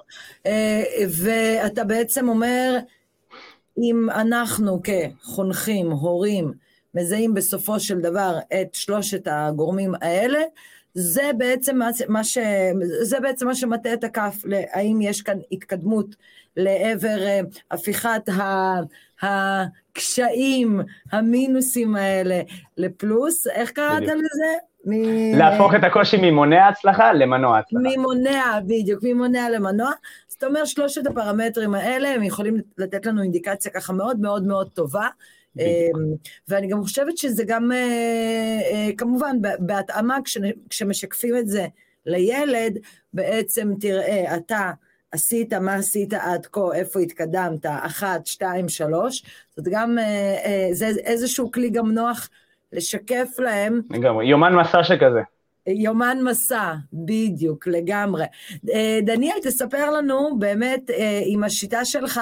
ואתה בעצם אומר, אם אנחנו כחונכים, הורים, מזהים בסופו של דבר את שלושת הגורמים האלה, זה בעצם מה, ש... זה בעצם מה שמטה את הכף, האם יש כאן התקדמות לעבר הפיכת ה... הקשיים, המינוסים האלה לפלוס, איך קראת לזה? מ... להפוך את הקושי ממונע הצלחה למנוע הצלחה. ממונע, בדיוק, ממונע למנוע. זאת אומרת, שלושת הפרמטרים האלה, הם יכולים לתת לנו אינדיקציה ככה מאוד מאוד מאוד טובה, ואני גם חושבת שזה גם, כמובן, בהתאמה, כשמשקפים את זה לילד, בעצם תראה, אתה עשית, מה עשית עד כה, איפה התקדמת, אחת, שתיים, שלוש, זאת גם, זה איזשהו כלי גם נוח לשקף להם. לגמרי, יומן מסע שכזה. יומן מסע, בדיוק, לגמרי. דניאל, תספר לנו באמת עם השיטה שלך,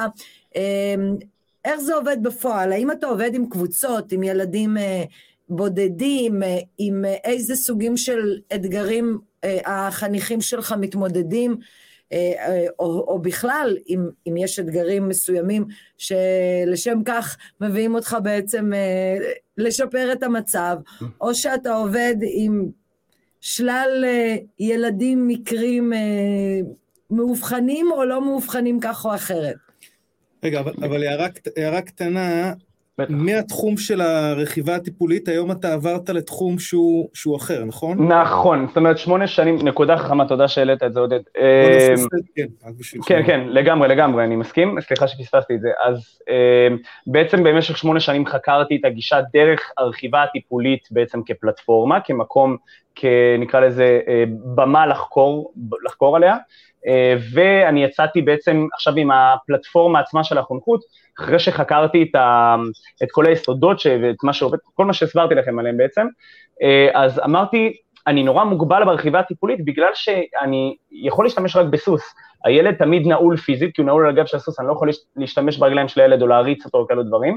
איך זה עובד בפועל? האם אתה עובד עם קבוצות, עם ילדים בודדים, עם איזה סוגים של אתגרים החניכים שלך מתמודדים, או, או בכלל, אם, אם יש אתגרים מסוימים שלשם כך מביאים אותך בעצם לשפר את המצב, או שאתה עובד עם שלל ילדים מקרים מאובחנים או לא מאובחנים כך או אחרת. רגע, אבל, אבל הערה, הערה קטנה, מהתחום של הרכיבה הטיפולית, היום אתה עברת לתחום שהוא, שהוא אחר, נכון? נכון, זאת אומרת שמונה שנים, נקודה חכמה, תודה שהעלית את זה עודד. כן, כן, לגמרי, לגמרי, אני מסכים, סליחה שפספסתי את זה. אז בעצם במשך שמונה שנים חקרתי את הגישה דרך הרכיבה הטיפולית בעצם כפלטפורמה, כמקום, נקרא לזה במה לחקור, לחקור עליה, ואני יצאתי בעצם עכשיו עם הפלטפורמה עצמה של החונכות, אחרי שחקרתי את, ה, את כל היסודות ואת מה שעובד, כל מה שהסברתי לכם עליהם בעצם, אז אמרתי, אני נורא מוגבל ברכיבה הטיפולית, בגלל שאני יכול להשתמש רק בסוס, הילד תמיד נעול פיזית, כי הוא נעול על הגב של הסוס, אני לא יכול להשתמש ברגליים של הילד או להריץ אותו או כאלו דברים,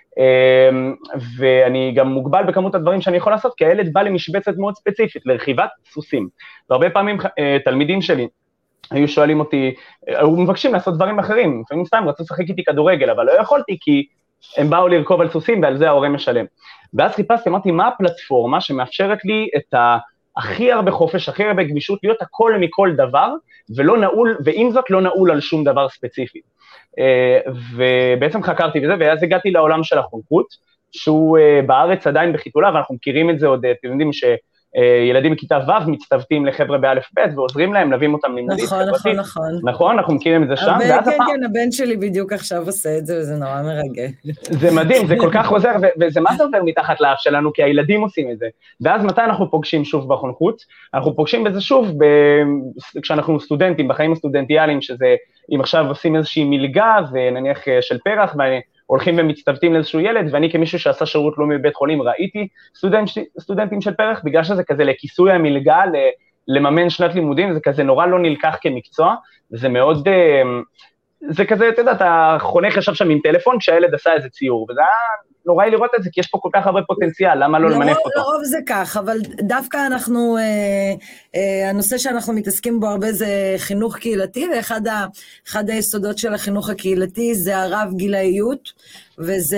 ואני גם מוגבל בכמות הדברים שאני יכול לעשות, כי הילד בא למשבצת מאוד ספציפית, לרכיבת סוסים, והרבה פעמים תלמידים שלי, היו שואלים אותי, היו מבקשים לעשות דברים אחרים, לפעמים סתם רצו לשחק איתי כדורגל, אבל לא יכולתי, כי הם באו לרכוב על סוסים, ועל זה ההורה משלם. ואז חיפשתי, אמרתי, מה הפלטפורמה שמאפשרת לי את הכי הרבה חופש, הכי הרבה גמישות, להיות הכל מכל דבר, ולא נעול, ועם זאת לא נעול על שום דבר ספציפי. ובעצם חקרתי בזה, ואז הגעתי לעולם של החונכות, שהוא בארץ עדיין בחיתולה, ואנחנו מכירים את זה עוד, אתם יודעים ש... ילדים מכיתה ו' מצטוותים לחבר'ה באלף ב' ועוזרים להם, נביאים אותם לימודית. נכון, נכון, נכון. נכון, אנחנו מכירים את זה שם. כן, כן, הבן שלי בדיוק עכשיו עושה את זה, וזה נורא מרגע. זה מדהים, זה כל כך עוזר, וזה מה זה עובר מתחת לאף שלנו, כי הילדים עושים את זה. ואז מתי אנחנו פוגשים שוב בחונכות? אנחנו פוגשים בזה שוב, כשאנחנו סטודנטים, בחיים הסטודנטיאליים, שזה, אם עכשיו עושים איזושהי מלגה, ונניח של פרח, ואני... הולכים ומצטוותים לאיזשהו ילד, ואני כמישהו שעשה שירות לאומי בבית חולים, ראיתי סטודנט, סטודנטים של פרח, בגלל שזה כזה לכיסוי המלגה, לממן שנת לימודים, זה כזה נורא לא נלקח כמקצוע, וזה מאוד, זה כזה, אתה יודע, אתה חונך ישב שם עם טלפון, כשהילד עשה איזה ציור, וזה היה נוראי לראות את זה, כי יש פה כל כך הרבה פוטנציאל, למה לא למנף אותו? לרוב זה כך, אבל דווקא אנחנו, אה, אה, הנושא שאנחנו מתעסקים בו הרבה זה חינוך קהילתי, ואחד ה, אחד היסודות של החינוך הקהילתי זה הרב גילאיות, וזה,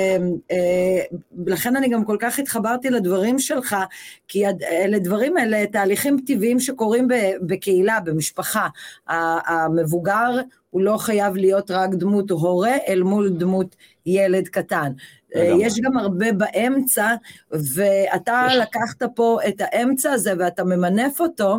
לכן אני גם כל כך התחברתי לדברים שלך, כי אלה דברים, אלה תהליכים טבעיים שקורים בקהילה, במשפחה. המבוגר הוא לא חייב להיות רק דמות הורה, אל מול דמות ילד קטן. יש גם הרבה באמצע, ואתה לקחת פה את האמצע הזה, ואתה ממנף אותו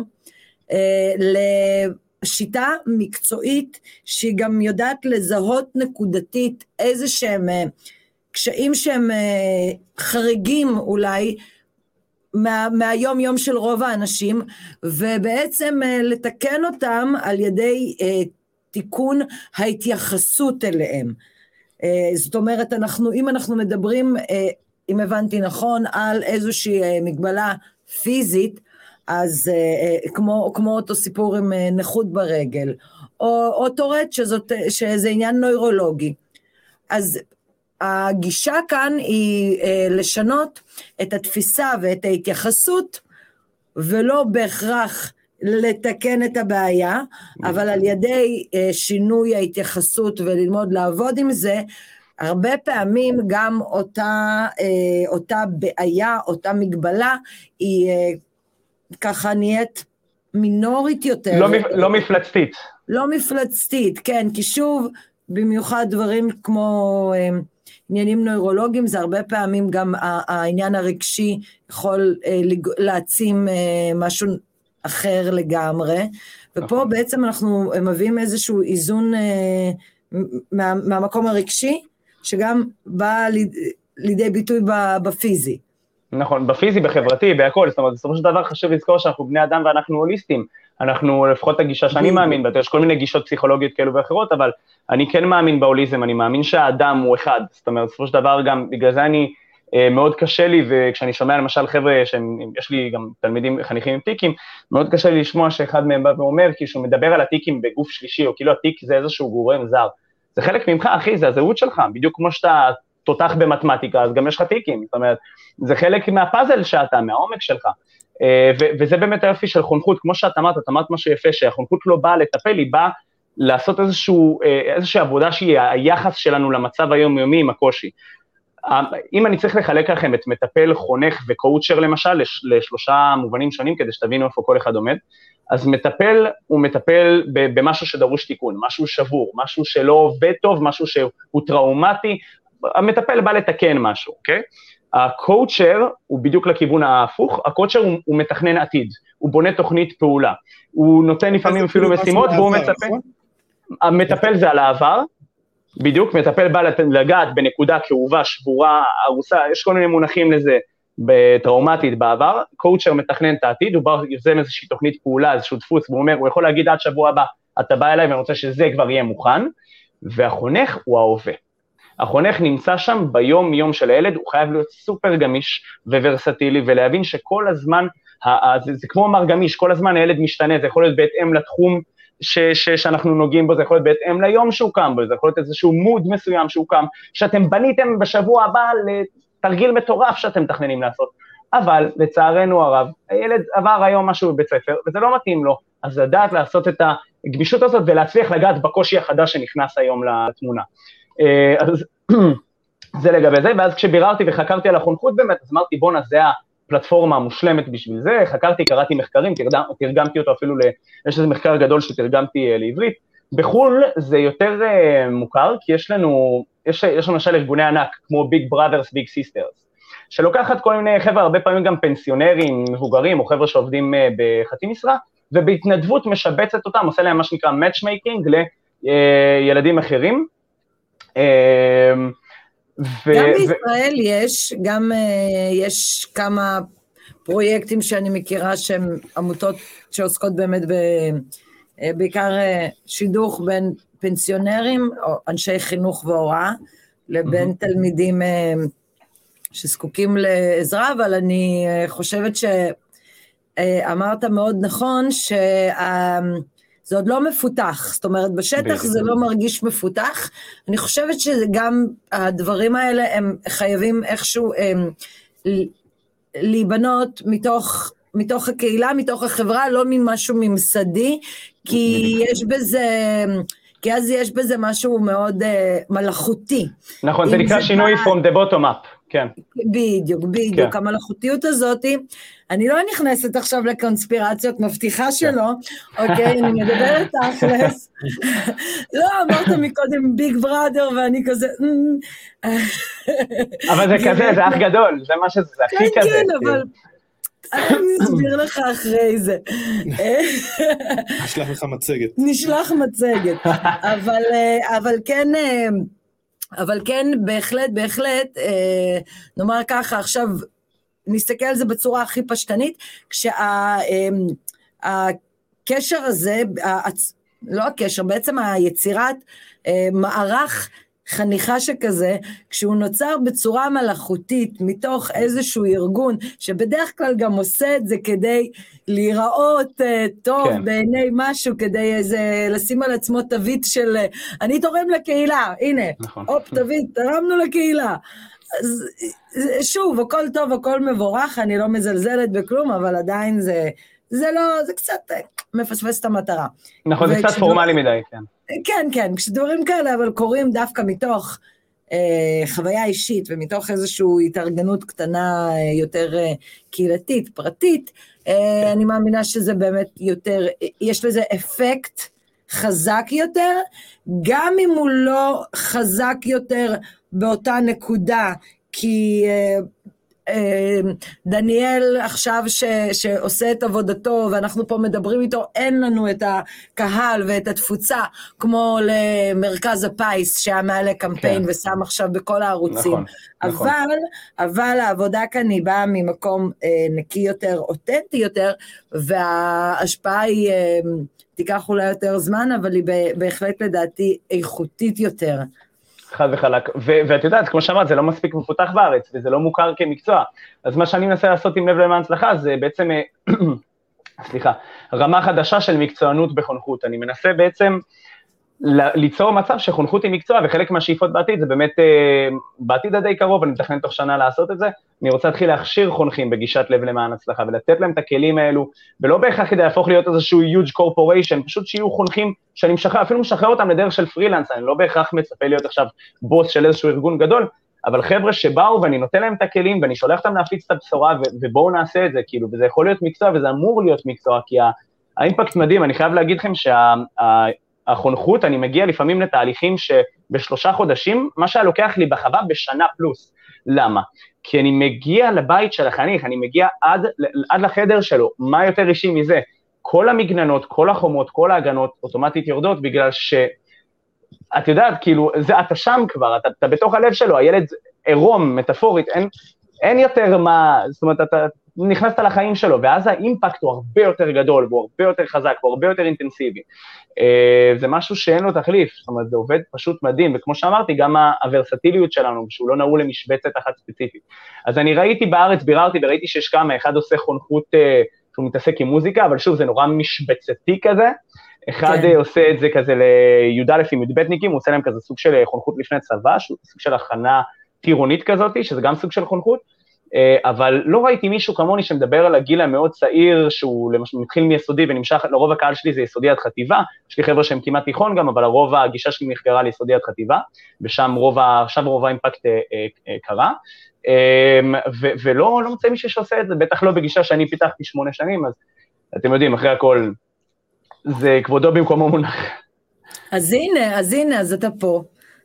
לשיטה מקצועית, שהיא גם יודעת לזהות נקודתית איזה שהם קשיים שהם חריגים אולי, מה, מהיום יום של רוב האנשים, ובעצם לתקן אותם על ידי תיקון ההתייחסות אליהם. זאת אומרת, אנחנו, אם אנחנו מדברים, אם הבנתי נכון, על איזושהי מגבלה פיזית, אז כמו, כמו אותו סיפור עם נכות ברגל, או, או טורט שזאת, שזה עניין נוירולוגי. אז הגישה כאן היא לשנות את התפיסה ואת ההתייחסות, ולא בהכרח לתקן את הבעיה, אבל על ידי שינוי ההתייחסות וללמוד לעבוד עם זה, הרבה פעמים גם אותה, אותה בעיה, אותה מגבלה, היא ככה נהיית מינורית יותר. לא, לא מפלצתית. לא מפלצתית, כן, כי שוב, במיוחד דברים כמו עניינים נוירולוגיים, זה הרבה פעמים גם העניין הרגשי יכול להעצים משהו אחר לגמרי, ופה בעצם אנחנו מביאים איזשהו איזון מה, מהמקום הרגשי, שגם בא לידי ביטוי בפיזי. נכון, בפיזי, בחברתי, בהכל, זאת אומרת, בסופו של דבר חשוב לזכור שאנחנו בני אדם ואנחנו הוליסטים, אנחנו לפחות הגישה שאני מאמין בה, יש כל מיני גישות פסיכולוגיות כאלו ואחרות, אבל אני כן מאמין בהוליזם, אני מאמין שהאדם הוא אחד, זאת אומרת, בסופו של דבר גם, בגלל זה אני, מאוד קשה לי, וכשאני שומע למשל חבר'ה, שיש לי גם תלמידים חניכים עם טיקים, מאוד קשה לי לשמוע שאחד מהם בא ואומר, כי שהוא מדבר על הטיקים בגוף שלישי, או כאילו הטיק זה איזשהו גורם זר, זה חלק ממך, אחי, זה הזהות שלך, בדיוק כמו שאתה תותח במתמטיקה, אז גם יש לך טיקים, זאת אומרת, זה חלק מהפאזל שאתה, מהעומק שלך, וזה באמת היופי של חונכות, כמו שאת אמרת, את אמרת משהו יפה, שהחונכות לא באה לטפל, היא באה לעשות איזשהו, איזושהי עבודה שהיא היחס שלנו למצב היומיומי עם הקושי. אם אני צריך לחלק לכם את מטפל, חונך וקואוצ'ר למשל, לשלושה מובנים שונים, כדי שתבינו איפה כל אחד עומד, אז מטפל הוא מטפל במשהו שדרוש תיקון, משהו שבור, משהו שלא עובד טוב, משהו שהוא טראומטי, המטפל בא לתקן משהו, אוקיי? הקואוצ'ר הוא בדיוק לכיוון ההפוך, הקואוצ'ר הוא, הוא מתכנן עתיד, הוא בונה תוכנית פעולה, הוא נותן לפעמים אפילו משימות, והוא מצפה, המטפל זה על העבר, בדיוק, מטפל בא לגעת בנקודה כאובה, שבורה, הרוסה, יש כל מיני מונחים לזה, בטראומטית בעבר, קואוצ'ר מתכנן את העתיד, הוא בא יוזם איזושהי תוכנית פעולה, איזשהו דפוס, והוא אומר, הוא יכול להגיד עד שבוע הבא, אתה בא אליי ואני רוצה שזה כבר יהיה מוכן, והחונך הוא ההווה. החונך נמצא שם ביום יום של הילד, הוא חייב להיות סופר גמיש וורסטילי, ולהבין שכל הזמן, זה, זה כמו אמר גמיש, כל הזמן הילד משתנה, זה יכול להיות בהתאם לתחום ש, ש, שאנחנו נוגעים בו, זה יכול להיות בהתאם ליום שהוא קם בו, זה יכול להיות איזשהו מוד מסוים שהוא קם, שאתם בניתם בשבוע הבא לתרגיל מטורף שאתם מתכננים לעשות, אבל לצערנו הרב, הילד עבר היום משהו בבית ספר, וזה לא מתאים לו, אז לדעת לעשות את הגמישות הזאת, ולהצליח לגעת בקושי החדש שנכנס היום לתמונה. אז זה לגבי זה, ואז כשביררתי וחקרתי על החונכות באמת, אז אמרתי בונה, זה הפלטפורמה המושלמת בשביל זה, חקרתי, קראתי מחקרים, תרגמתי אותו אפילו, יש איזה מחקר גדול שתרגמתי לעברית, בחול זה יותר מוכר, כי יש לנו, יש, יש למשל ארגוני ענק, כמו Big Brothers, Big Sisters, שלוקחת כל מיני חבר'ה, הרבה פעמים גם פנסיונרים, מבוגרים, או חבר'ה שעובדים בחצי משרה, ובהתנדבות משבצת אותם, עושה להם מה שנקרא matchmaking לילדים אחרים, גם בישראל יש, גם יש כמה פרויקטים שאני מכירה שהם עמותות שעוסקות באמת בעיקר שידוך בין פנסיונרים, או אנשי חינוך והוראה, לבין תלמידים שזקוקים לעזרה, אבל אני חושבת שאמרת מאוד נכון שה... זה עוד לא מפותח, זאת אומרת, בשטח זה לא מרגיש מפותח, אני חושבת שגם הדברים האלה הם חייבים איכשהו הם, להיבנות מתוך, מתוך הקהילה, מתוך החברה, לא ממשהו ממסדי, כי יש בזה, כי אז יש בזה משהו מאוד uh, מלאכותי. נכון, זה נקרא שינוי בא... from the bottom up, כן. בדיוק, בדיוק, כן. המלאכותיות הזאת, אני לא נכנסת עכשיו לקונספירציות, מבטיחה שלא, אוקיי, אני מדברת תכלס, לא, אמרת מקודם ביג בראדר, ואני כזה, אבל זה כזה, זה אח גדול, זה מה שזה, זה הכי כזה. כן, כן, אבל... אני אסביר לך אחרי זה. נשלח לך מצגת. נשלח מצגת. אבל, אבל כן, אבל כן, בהחלט, בהחלט, נאמר ככה, עכשיו, נסתכל על זה בצורה הכי פשטנית, כשהקשר הזה, לא הקשר, בעצם היצירת מערך חניכה שכזה, כשהוא נוצר בצורה מלאכותית, מתוך איזשהו ארגון, שבדרך כלל גם עושה את זה כדי להיראות uh, טוב כן. בעיני משהו, כדי איזה, לשים על עצמו תווית של, אני תורם לקהילה, הנה, נכון. אופ, תווית, תרמנו לקהילה. אז שוב, הכל טוב, הכל מבורך, אני לא מזלזלת בכלום, אבל עדיין זה, זה לא, זה קצת מפספס את המטרה. נכון, זה קצת פורמלי מדי, כן. כן, כן, כשדברים כאלה, אבל קוראים דווקא מתוך אה, חוויה אישית, ומתוך איזושהי התארגנות קטנה אה, יותר אה, קהילתית, פרטית, אה, כן. אני מאמינה שזה באמת יותר, יש לזה אפקט חזק יותר, גם אם הוא לא חזק יותר באותה נקודה, כי... אה, דניאל עכשיו ש, שעושה את עבודתו ואנחנו פה מדברים איתו, אין לנו את הקהל ואת התפוצה כמו למרכז הפייס שהיה מעלה קמפיין כן. ושם עכשיו בכל הערוצים, נכון, אבל, נכון. אבל העבודה כאן היא באה ממקום אה, נקי יותר, אותנטי יותר, וההשפעה היא אה, תיקח אולי יותר זמן, אבל היא בהחלט לדעתי איכותית יותר. חד וחלק, ו- ואת יודעת, כמו שאמרת, זה לא מספיק מפותח בארץ, וזה לא מוכר כמקצוע, אז מה שאני מנסה לעשות עם לב למען הצלחה, זה בעצם, סליחה, רמה חדשה של מקצוענות בחונכות, אני מנסה בעצם ליצור מצב שחונכות היא מקצוע, וחלק מהשאיפות בעתיד, זה באמת, בעתיד הדי קרוב, אני מתכנן תוך שנה לעשות את זה, אני רוצה להתחיל להכשיר חונכים בגישת לב למען הצלחה, ולתת להם את הכלים האלו, ולא בהכרח כדי להפוך להיות איזשהו huge corporation, פשוט שיהיו חונכים שאני משחרר, אפילו משחרר אותם לדרך של פרילנס, אני לא בהכרח מצפה להיות עכשיו בוס של איזשהו ארגון גדול, אבל חבר'ה שבאו ואני נותן להם את הכלים, ואני שולח אותם להפיץ את הבשורה, ובואו נעשה את זה, כאילו, וזה יכול להיות מקצוע, וזה אמור להיות מקצוע, כי האימפקט מדהים, אני חייב להגיד לכם שה החונכות, אני מגיע לפעמים לתהליכים שבשלושה חודשים, מה שהיה לוקח לי בחווה בשנה פלוס. למה? כי אני מגיע לבית של החניך, אני מגיע עד, עד לחדר שלו, מה יותר אישי מזה? כל המגננות, כל החומות, כל ההגנות, אוטומטית יורדות, בגלל ש... את יודעת, כאילו, זה, אתה שם כבר, אתה, אתה בתוך הלב שלו, הילד עירום, מטאפורית, אין, אין יותר מה, זאת אומרת, אתה נכנסת לחיים שלו, ואז האימפקט הוא הרבה יותר גדול, והוא הרבה יותר חזק, והוא הרבה יותר אינטנסיבי. זה משהו שאין לו תחליף, זאת אומרת, זה עובד פשוט מדהים, וכמו שאמרתי, גם הוורסטיליות שלנו, שהוא לא נעול למשבצת אחת ספציפית. אז אני ראיתי בארץ, ביררתי, וראיתי שיש כמה, אחד עושה חונכות, שהוא מתעסק עם מוזיקה, אבל שוב, זה נורא משבצתי כזה, אחד כן. עושה את זה כזה לי"א עם י"בניקים, הוא עושה להם כזה סוג של חונכות לפני צבא, סוג של הכנה טירונית כזאת, שזה גם סוג של חונכות, אבל לא ראיתי מישהו כמוני שמדבר על הגיל המאוד צעיר, שהוא למשל מתחיל מיסודי ונמשך, לרוב הקהל שלי זה יסודי עד חטיבה, יש לי חבר'ה שהם כמעט תיכון גם, אבל הרוב הגישה שלי נחקרה ליסודי עד חטיבה, ושם רוב, עכשיו רוב האימפקט קרה, ו- ולא לא מוצא מישהו שעושה את זה, בטח לא בגישה שאני פיתחתי שמונה שנים, אז אתם יודעים, אחרי הכל, זה כבודו במקומו מונח. אז הנה, אז הנה, אז אתה פה.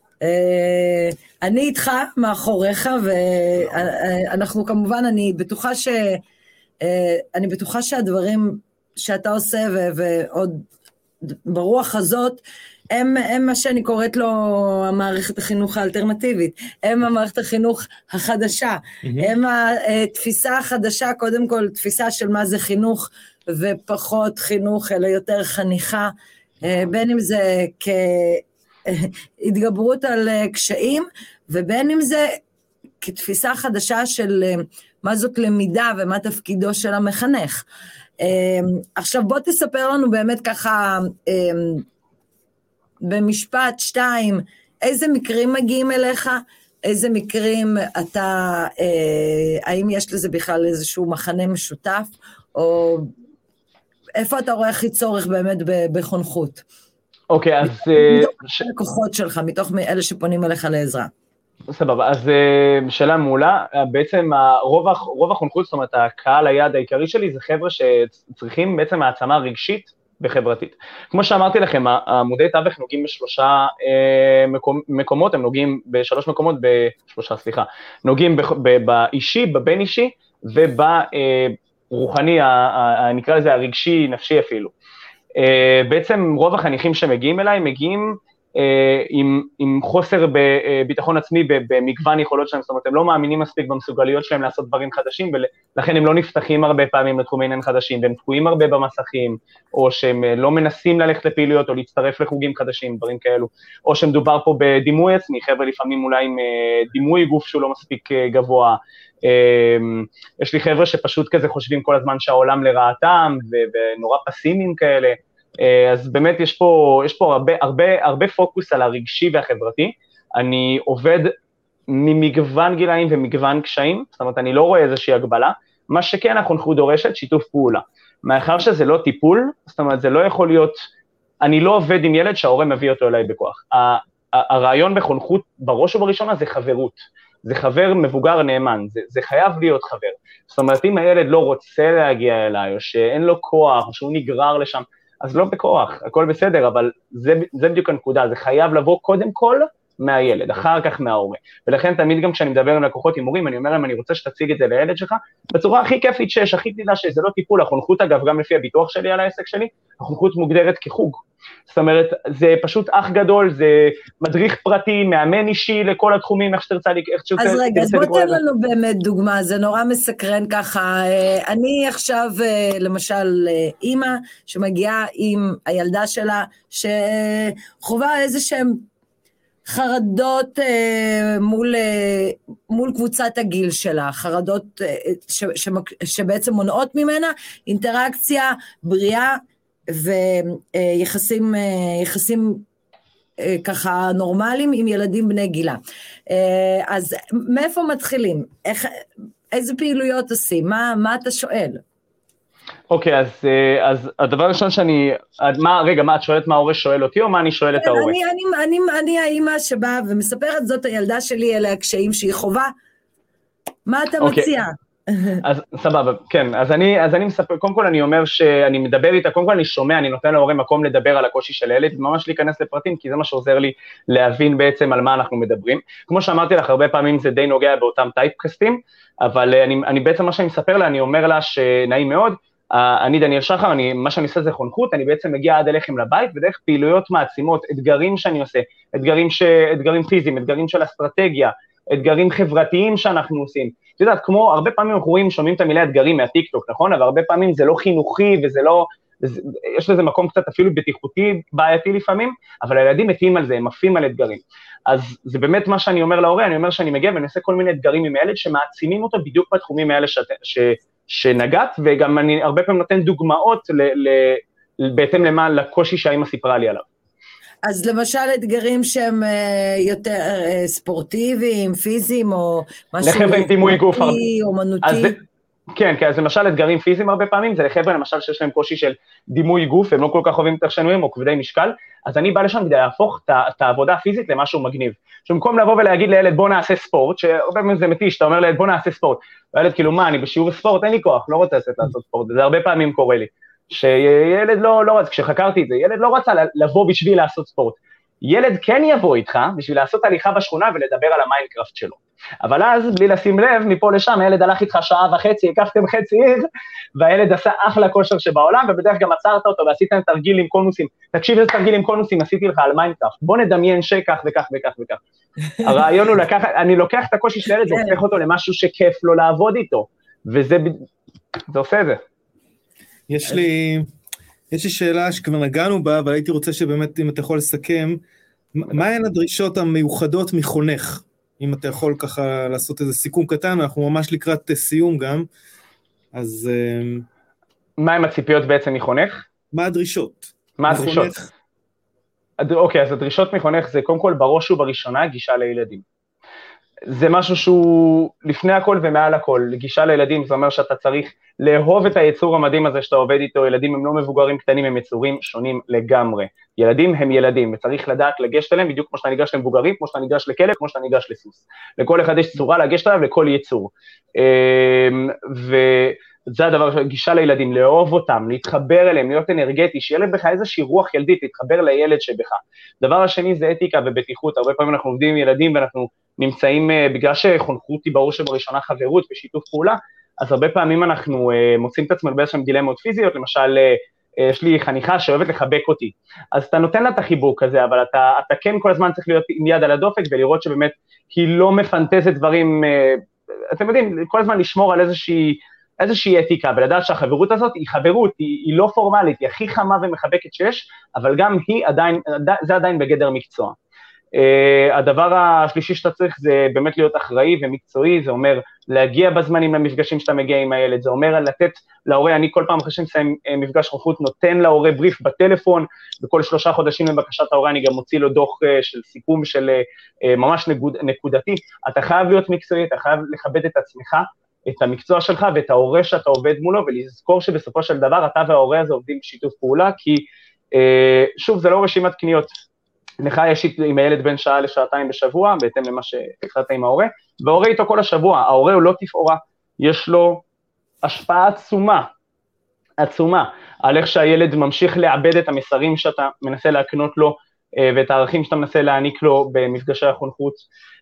אני איתך מאחוריך, ואנחנו כמובן, אני בטוחה ש... אני בטוחה שהדברים שאתה עושה, ועוד ברוח הזאת, הם, הם מה שאני קוראת לו המערכת החינוך האלטרנטיבית, הם המערכת החינוך החדשה, mm-hmm. הם התפיסה החדשה, קודם כל תפיסה של מה זה חינוך, ופחות חינוך, אלא יותר חניכה, בין אם זה כהתגברות על קשיים, ובין אם זה כתפיסה חדשה של מה זאת למידה, ומה תפקידו של המחנך. עכשיו בוא תספר לנו באמת ככה, במשפט שתיים, איזה מקרים מגיעים אליך, איזה מקרים אתה, האם יש לזה בכלל איזשהו מחנה משותף, או איפה אתה רואה הכי צורך באמת בחונכות? אוקיי, אז... לקוחות שלך, מתוך אלה שפונים אליך לעזרה. סבבה, אז שאלה מעולה, בעצם רוב החונכות, זאת אומרת, הקהל היעד העיקרי שלי זה חבר'ה שצריכים בעצם העצמה רגשית וחברתית. כמו שאמרתי לכם, עמודי תווך נוגעים בשלושה מקומות, הם נוגעים בשלוש מקומות, בשלושה, סליחה, נוגעים באישי, בבין אישי, וברוחני, נקרא לזה הרגשי, נפשי אפילו. בעצם רוב החניכים שמגיעים אליי, מגיעים עם, עם חוסר בביטחון עצמי במגוון יכולות שלהם, זאת אומרת, הם לא מאמינים מספיק במסוגליות שלהם לעשות דברים חדשים, ולכן הם לא נפתחים הרבה פעמים לתחומי עניין חדשים, והם תקועים הרבה במסכים, או שהם לא מנסים ללכת לפעילויות, או להצטרף לחוגים חדשים, דברים כאלו, או שמדובר פה בדימוי עצמי, חבר'ה לפעמים אולי עם דימוי גוף שהוא לא מספיק גבוה, יש לי חבר'ה שפשוט כזה חושבים כל הזמן שהעולם לרעתם, ונורא פסימיים כאלה, אז באמת יש פה, יש פה הרבה, הרבה, הרבה פוקוס על הרגשי והחברתי, אני עובד ממגוון גילאים ומגוון קשיים, זאת אומרת, אני לא רואה איזושהי הגבלה, מה שכן החונכות דורשת, שיתוף פעולה, מאחר שזה לא טיפול, זאת אומרת, זה לא יכול להיות, אני לא עובד עם ילד שההורה מביא אותו אליי בכוח, הרעיון בחונכות בראש ובראשונה זה חברות, זה חבר מבוגר נאמן, זה, זה חייב להיות חבר, זאת אומרת, אם הילד לא רוצה להגיע אליי, או שאין לו כוח, או שהוא נגרר לשם, אז לא בכוח, הכל בסדר, אבל זה, זה בדיוק הנקודה, זה חייב לבוא קודם כל מהילד, אחר כך מההורה, ולכן תמיד גם כשאני מדבר עם לקוחות עם הורים, אני אומר להם, אני רוצה שתציג את זה לילד שלך, בצורה הכי כיפית שיש, הכי תדע שזה לא טיפול, החונכות אגב, גם לפי הביטוח שלי על העסק שלי, החונכות מוגדרת כחוג, זאת אומרת, זה פשוט אח גדול, זה מדריך פרטי, מאמן אישי לכל התחומים, איך שתרצה לי, איך שתרצה... אז רגע, אז בוא תן לנו באמת דוגמה, זה נורא מסקרן ככה, אני עכשיו, למשל, אימא שמגיעה עם הילדה שלה, שחובה איזה שהם חרדות מול, מול קבוצת הגיל שלה, חרדות ש, ש, שבעצם מונעות ממנה, אינטראקציה בריאה, ויחסים יחסים ככה נורמליים עם ילדים בני גילה. אז מאיפה מתחילים? איך, איזה פעילויות עושים? מה, מה אתה שואל? אוקיי, אז, אז הדבר הראשון שאני, מה, רגע, מה את שואלת מה ההורה שואל אותי, או מה אני שואל את ההורה? אני, אני, אני, אני האמא שבאה ומספרת, זאת הילדה שלי, אלה הקשיים שהיא חובה. מה אתה אוקיי. מציע? אז סבבה, כן, אז אני, אז אני מספר, קודם כל אני אומר שאני מדבר איתה, קודם כל אני שומע, אני נותן להורה מקום לדבר על הקושי של הילד, ממש להיכנס לפרטים, כי זה מה שעוזר לי להבין בעצם על מה אנחנו מדברים. כמו שאמרתי לך, הרבה פעמים זה די נוגע באותם טייפקסטים, אבל אני, אני בעצם מה שאני מספר לה, אני אומר לה שנעים מאוד, אני דניאל שחר, אני, מה שאני עושה זה חונכות, אני בעצם מגיע עד אליכם לבית, ודרך פעילויות מעצימות, אתגרים שאני עושה, אתגרים, ש, אתגרים פיזיים, אתגרים של אסטרטגיה, אתגרים חברתיים שאנחנו עושים. את יודעת, כמו הרבה פעמים אנחנו רואים, שומעים את המילה אתגרים מהטיקטוק, נכון? אבל הרבה פעמים זה לא חינוכי, וזה לא, זה, יש לזה מקום קצת אפילו בטיחותי, בעייתי לפעמים, אבל הילדים מתים על זה, הם עפים על אתגרים. אז זה באמת מה שאני אומר להורה, אני אומר שאני מגיע ואני עושה כל מיני אתגרים עם הילד, שמעצימים אותו בדיוק בתחומים האלה ש, ש, שנגעת, וגם אני הרבה פעמים נותן דוגמאות ל, ל, בהתאם למה, לקושי שהאמא סיפרה לי עליו. אז למשל אתגרים שהם יותר ספורטיביים, פיזיים, או משהו אומנותי, אומנותי. כן, כן, אז למשל אתגרים פיזיים הרבה פעמים, זה לחבר'ה למשל שיש להם קושי של דימוי גוף, הם לא כל כך אוהבים את השינויים או כבדי משקל, אז אני בא לשם כדי להפוך את העבודה הפיזית למשהו מגניב. שבמקום לבוא ולהגיד לילד בוא נעשה ספורט, שהרבה פעמים זה מתיש, אתה אומר לילד בוא נעשה ספורט, והילד כאילו מה, אני בשיעור ספורט, אין לי כוח, לא רוצה לעשות ספורט, זה הרבה פעמים קורה לי. שילד לא, לא רצה, כשחקרתי את זה, ילד לא רצה לבוא בשביל לעשות ספורט. ילד כן יבוא איתך בשביל לעשות הליכה בשכונה ולדבר על המיינקראפט שלו. אבל אז, בלי לשים לב, מפה לשם, הילד הלך איתך שעה וחצי, הקפתם חצי עיר, והילד עשה אחלה כושר שבעולם, ובדרך גם עצרת אותו ועשית להם תרגיל עם קונוסים. תקשיב איזה תרגיל עם קונוסים עשיתי לך על מיינקראפט. בוא נדמיין שכך וכך וכך וכך. הרעיון הוא לקח, אני לוקח את הקושי של הילד והופך אותו למשהו שכיף לו לעבוד איתו. וזה, זה עושה את זה. יש לי, יש לי שאלה שכבר נגענו בה, אבל הייתי רוצה שבאמת, אם אתה יכול לסכם, מה הן הדרישות המיוחדות מחונך? אם אתה יכול ככה לעשות איזה סיכום קטן, אנחנו ממש לקראת סיום גם, אז... מה הן הציפיות בעצם מחונך? מה הדרישות? מה הדרישות? אוקיי, אז הדרישות מחונך זה קודם כל בראש ובראשונה גישה לילדים. זה משהו שהוא לפני הכל ומעל הכל, גישה לילדים, זה אומר שאתה צריך לאהוב את היצור המדהים הזה שאתה עובד איתו, ילדים הם לא מבוגרים קטנים, הם יצורים שונים לגמרי, ילדים הם ילדים, וצריך לדעת לגשת אליהם, בדיוק כמו שאתה ניגש למבוגרים, כמו שאתה ניגש לכלב, כמו שאתה ניגש לסוס, לכל אחד יש צורה לגשת אליו, לכל יצור, וזה הדבר, גישה לילדים, לאהוב אותם, להתחבר אליהם, להיות אנרגטי, שיהיה בך איזושהי רוח ילדית, להתחבר לילד שבך. דבר השני זה אתיקה ובטיחות, הרבה פעמים אנחנו עובדים עם ילדים ואנחנו נמצאים, בגלל שחונכו אותי ברור שבראשונה חברות ושיתוף פעולה, אז הרבה פעמים אנחנו מוצאים את עצמנו באיזשהם דילמות פיזיות, למשל, יש לי חניכה שאוהבת לחבק אותי, אז אתה נותן לה את החיבוק הזה, אבל אתה, אתה כן כל הזמן צריך להיות עם יד על הדופק, ולראות שבאמת היא לא מפנטזת דברים, אתם יודעים, כל הזמן לשמור על איזושהי, איזושהי אתיקה, ולדעת שהחברות הזאת היא חברות, היא, היא לא פורמלית, היא הכי חמה ומחבקת שיש, אבל גם היא עדיין, זה עדיין בגדר מקצוע. Uh, הדבר השלישי שאתה צריך זה באמת להיות אחראי ומקצועי, זה אומר להגיע בזמנים למפגשים שאתה מגיע עם הילד, זה אומר לתת להורה, אני כל פעם אחרי שמסיים מפגש חונכות, נותן להורה בריף בטלפון, בכל שלושה חודשים לבקשת ההורה אני גם מוציא לו דוח uh, של סיכום של uh, ממש נקוד, נקודתי, אתה חייב להיות מקצועי, אתה חייב לכבד את עצמך, את המקצוע שלך ואת ההורה שאתה עובד מולו, ולזכור שבסופו של דבר אתה וההורה הזה עובדים בשיתוף פעולה, כי uh, שוב זה לא רשימת קניות, לך יש עם הילד בין שעה לשעתיים בשבוע, בהתאם למה שהחלטת עם ההורה, וההורה איתו כל השבוע, ההורה הוא לא תפאורה, יש לו השפעה עצומה, עצומה, על איך שהילד ממשיך לאבד את המסרים שאתה מנסה להקנות לו, ואת הערכים שאתה מנסה להעניק לו במפגשי החונכות,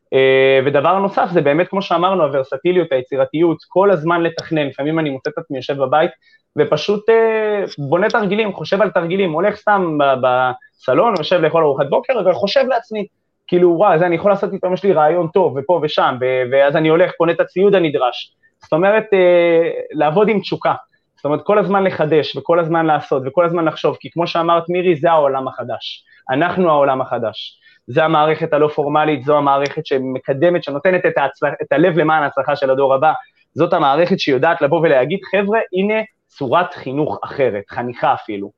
ודבר נוסף זה באמת כמו שאמרנו, הוורסטיליות, היצירתיות, כל הזמן לתכנן, לפעמים אני מוצא את עצמי יושב בבית, ופשוט בונה תרגילים, חושב על תרגילים, הולך סתם בסלון, יושב לאכול ארוחת בוקר, וחושב לעצמי, כאילו וואי, זה אני יכול לעשות איתו, יש לי רעיון טוב, ופה ושם, ואז אני הולך, קונה את הציוד הנדרש, זאת אומרת, לעבוד עם תשוקה, זאת אומרת, כל הזמן לחדש, וכל הזמן לעשות, וכל הזמן לחשוב, כי כמו שאמרת מירי, זה העולם החדש, אנחנו העולם החדש, זה המערכת הלא פורמלית, זו המערכת שמקדמת, שנותנת את, ההצלח, את הלב למען ההצלחה של הדור הבא, זאת המערכת שיודעת לבוא ולהגיד, חבר'ה, הנה צורת חינוך אחרת, חניכה אפילו,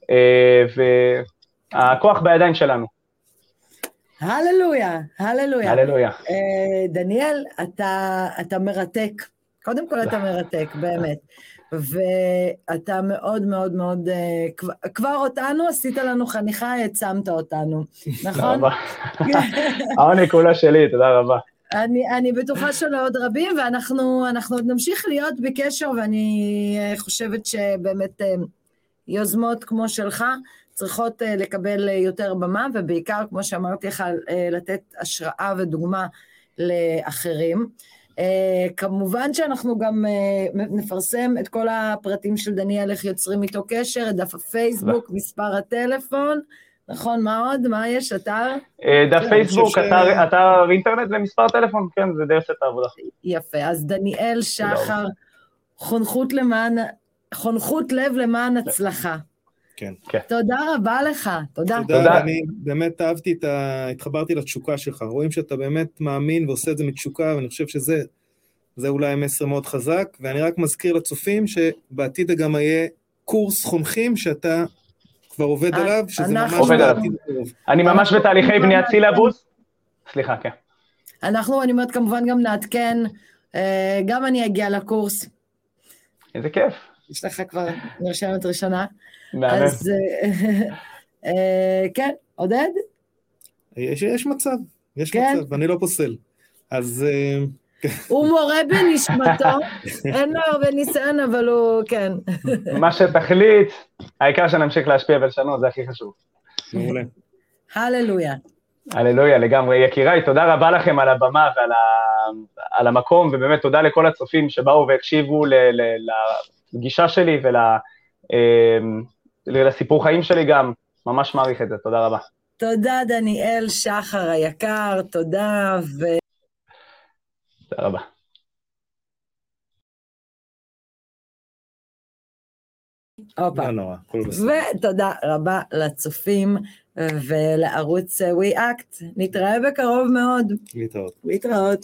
והכוח בידיים שלנו. הללויה, הללויה. הללויה. דניאל, אתה, אתה מרתק, קודם כל אתה מרתק, באמת. ואתה מאוד מאוד מאוד, כבר אותנו, עשית לנו חניכה, העצמת אותנו, נכון? תודה רבה. העונג כולה שלי, תודה רבה. אני, אני בטוחה שלא עוד רבים, ואנחנו אנחנו עוד נמשיך להיות בקשר, ואני חושבת שבאמת יוזמות כמו שלך, צריכות לקבל יותר במה, ובעיקר, כמו שאמרתי לך, לתת השראה ודוגמה לאחרים. Uh, כמובן שאנחנו גם uh, נפרסם את כל הפרטים של דניאל, איך יוצרים איתו קשר, את דף הפייסבוק, מספר הטלפון, נכון, מה עוד? מה יש? אתר? Uh, דף פייסבוק, אתר, אתר אינטרנט ומספר טלפון, כן, זה די עושה את העבודה. יפה, אז דניאל שחר, חונכות למען, חונכות לב למען הצלחה. כן. תודה רבה לך, תודה. תודה, אני באמת אהבתי את ה... התחברתי לתשוקה שלך, רואים שאתה באמת מאמין ועושה את זה מתשוקה, ואני חושב שזה זה אולי מסר מאוד חזק, ואני רק מזכיר לצופים שבעתיד גם יהיה קורס חונכים שאתה כבר עובד עליו, שזה ממש בעתיד קרוב. אני ממש בתהליכי בניית סילבוס, סליחה, כן. אנחנו, אני אומרת, כמובן גם נעדכן, גם אני אגיע לקורס. איזה כיף. יש לך כבר נרשמת ראשונה. מעניין. אז כן, עודד? יש מצב, יש מצב, ואני לא פוסל. אז... הוא מורה בנשמתו, אין לו הרבה ניסיון, אבל הוא, כן. מה שתחליט, העיקר שנמשיך להשפיע ולשנות, זה הכי חשוב. מעולה. הללויה. הללויה, לגמרי. יקיריי, תודה רבה לכם על הבמה ועל על המקום, ובאמת תודה לכל הצופים שבאו והקשיבו לגישה שלי ולסיפור חיים שלי גם. ממש מעריך את זה, תודה רבה. תודה דניאל שחר היקר, תודה ו... תודה רבה. אופה. ותודה רבה לצופים ולערוץ We Act. נתראה בקרוב מאוד. להתראות. להתראות.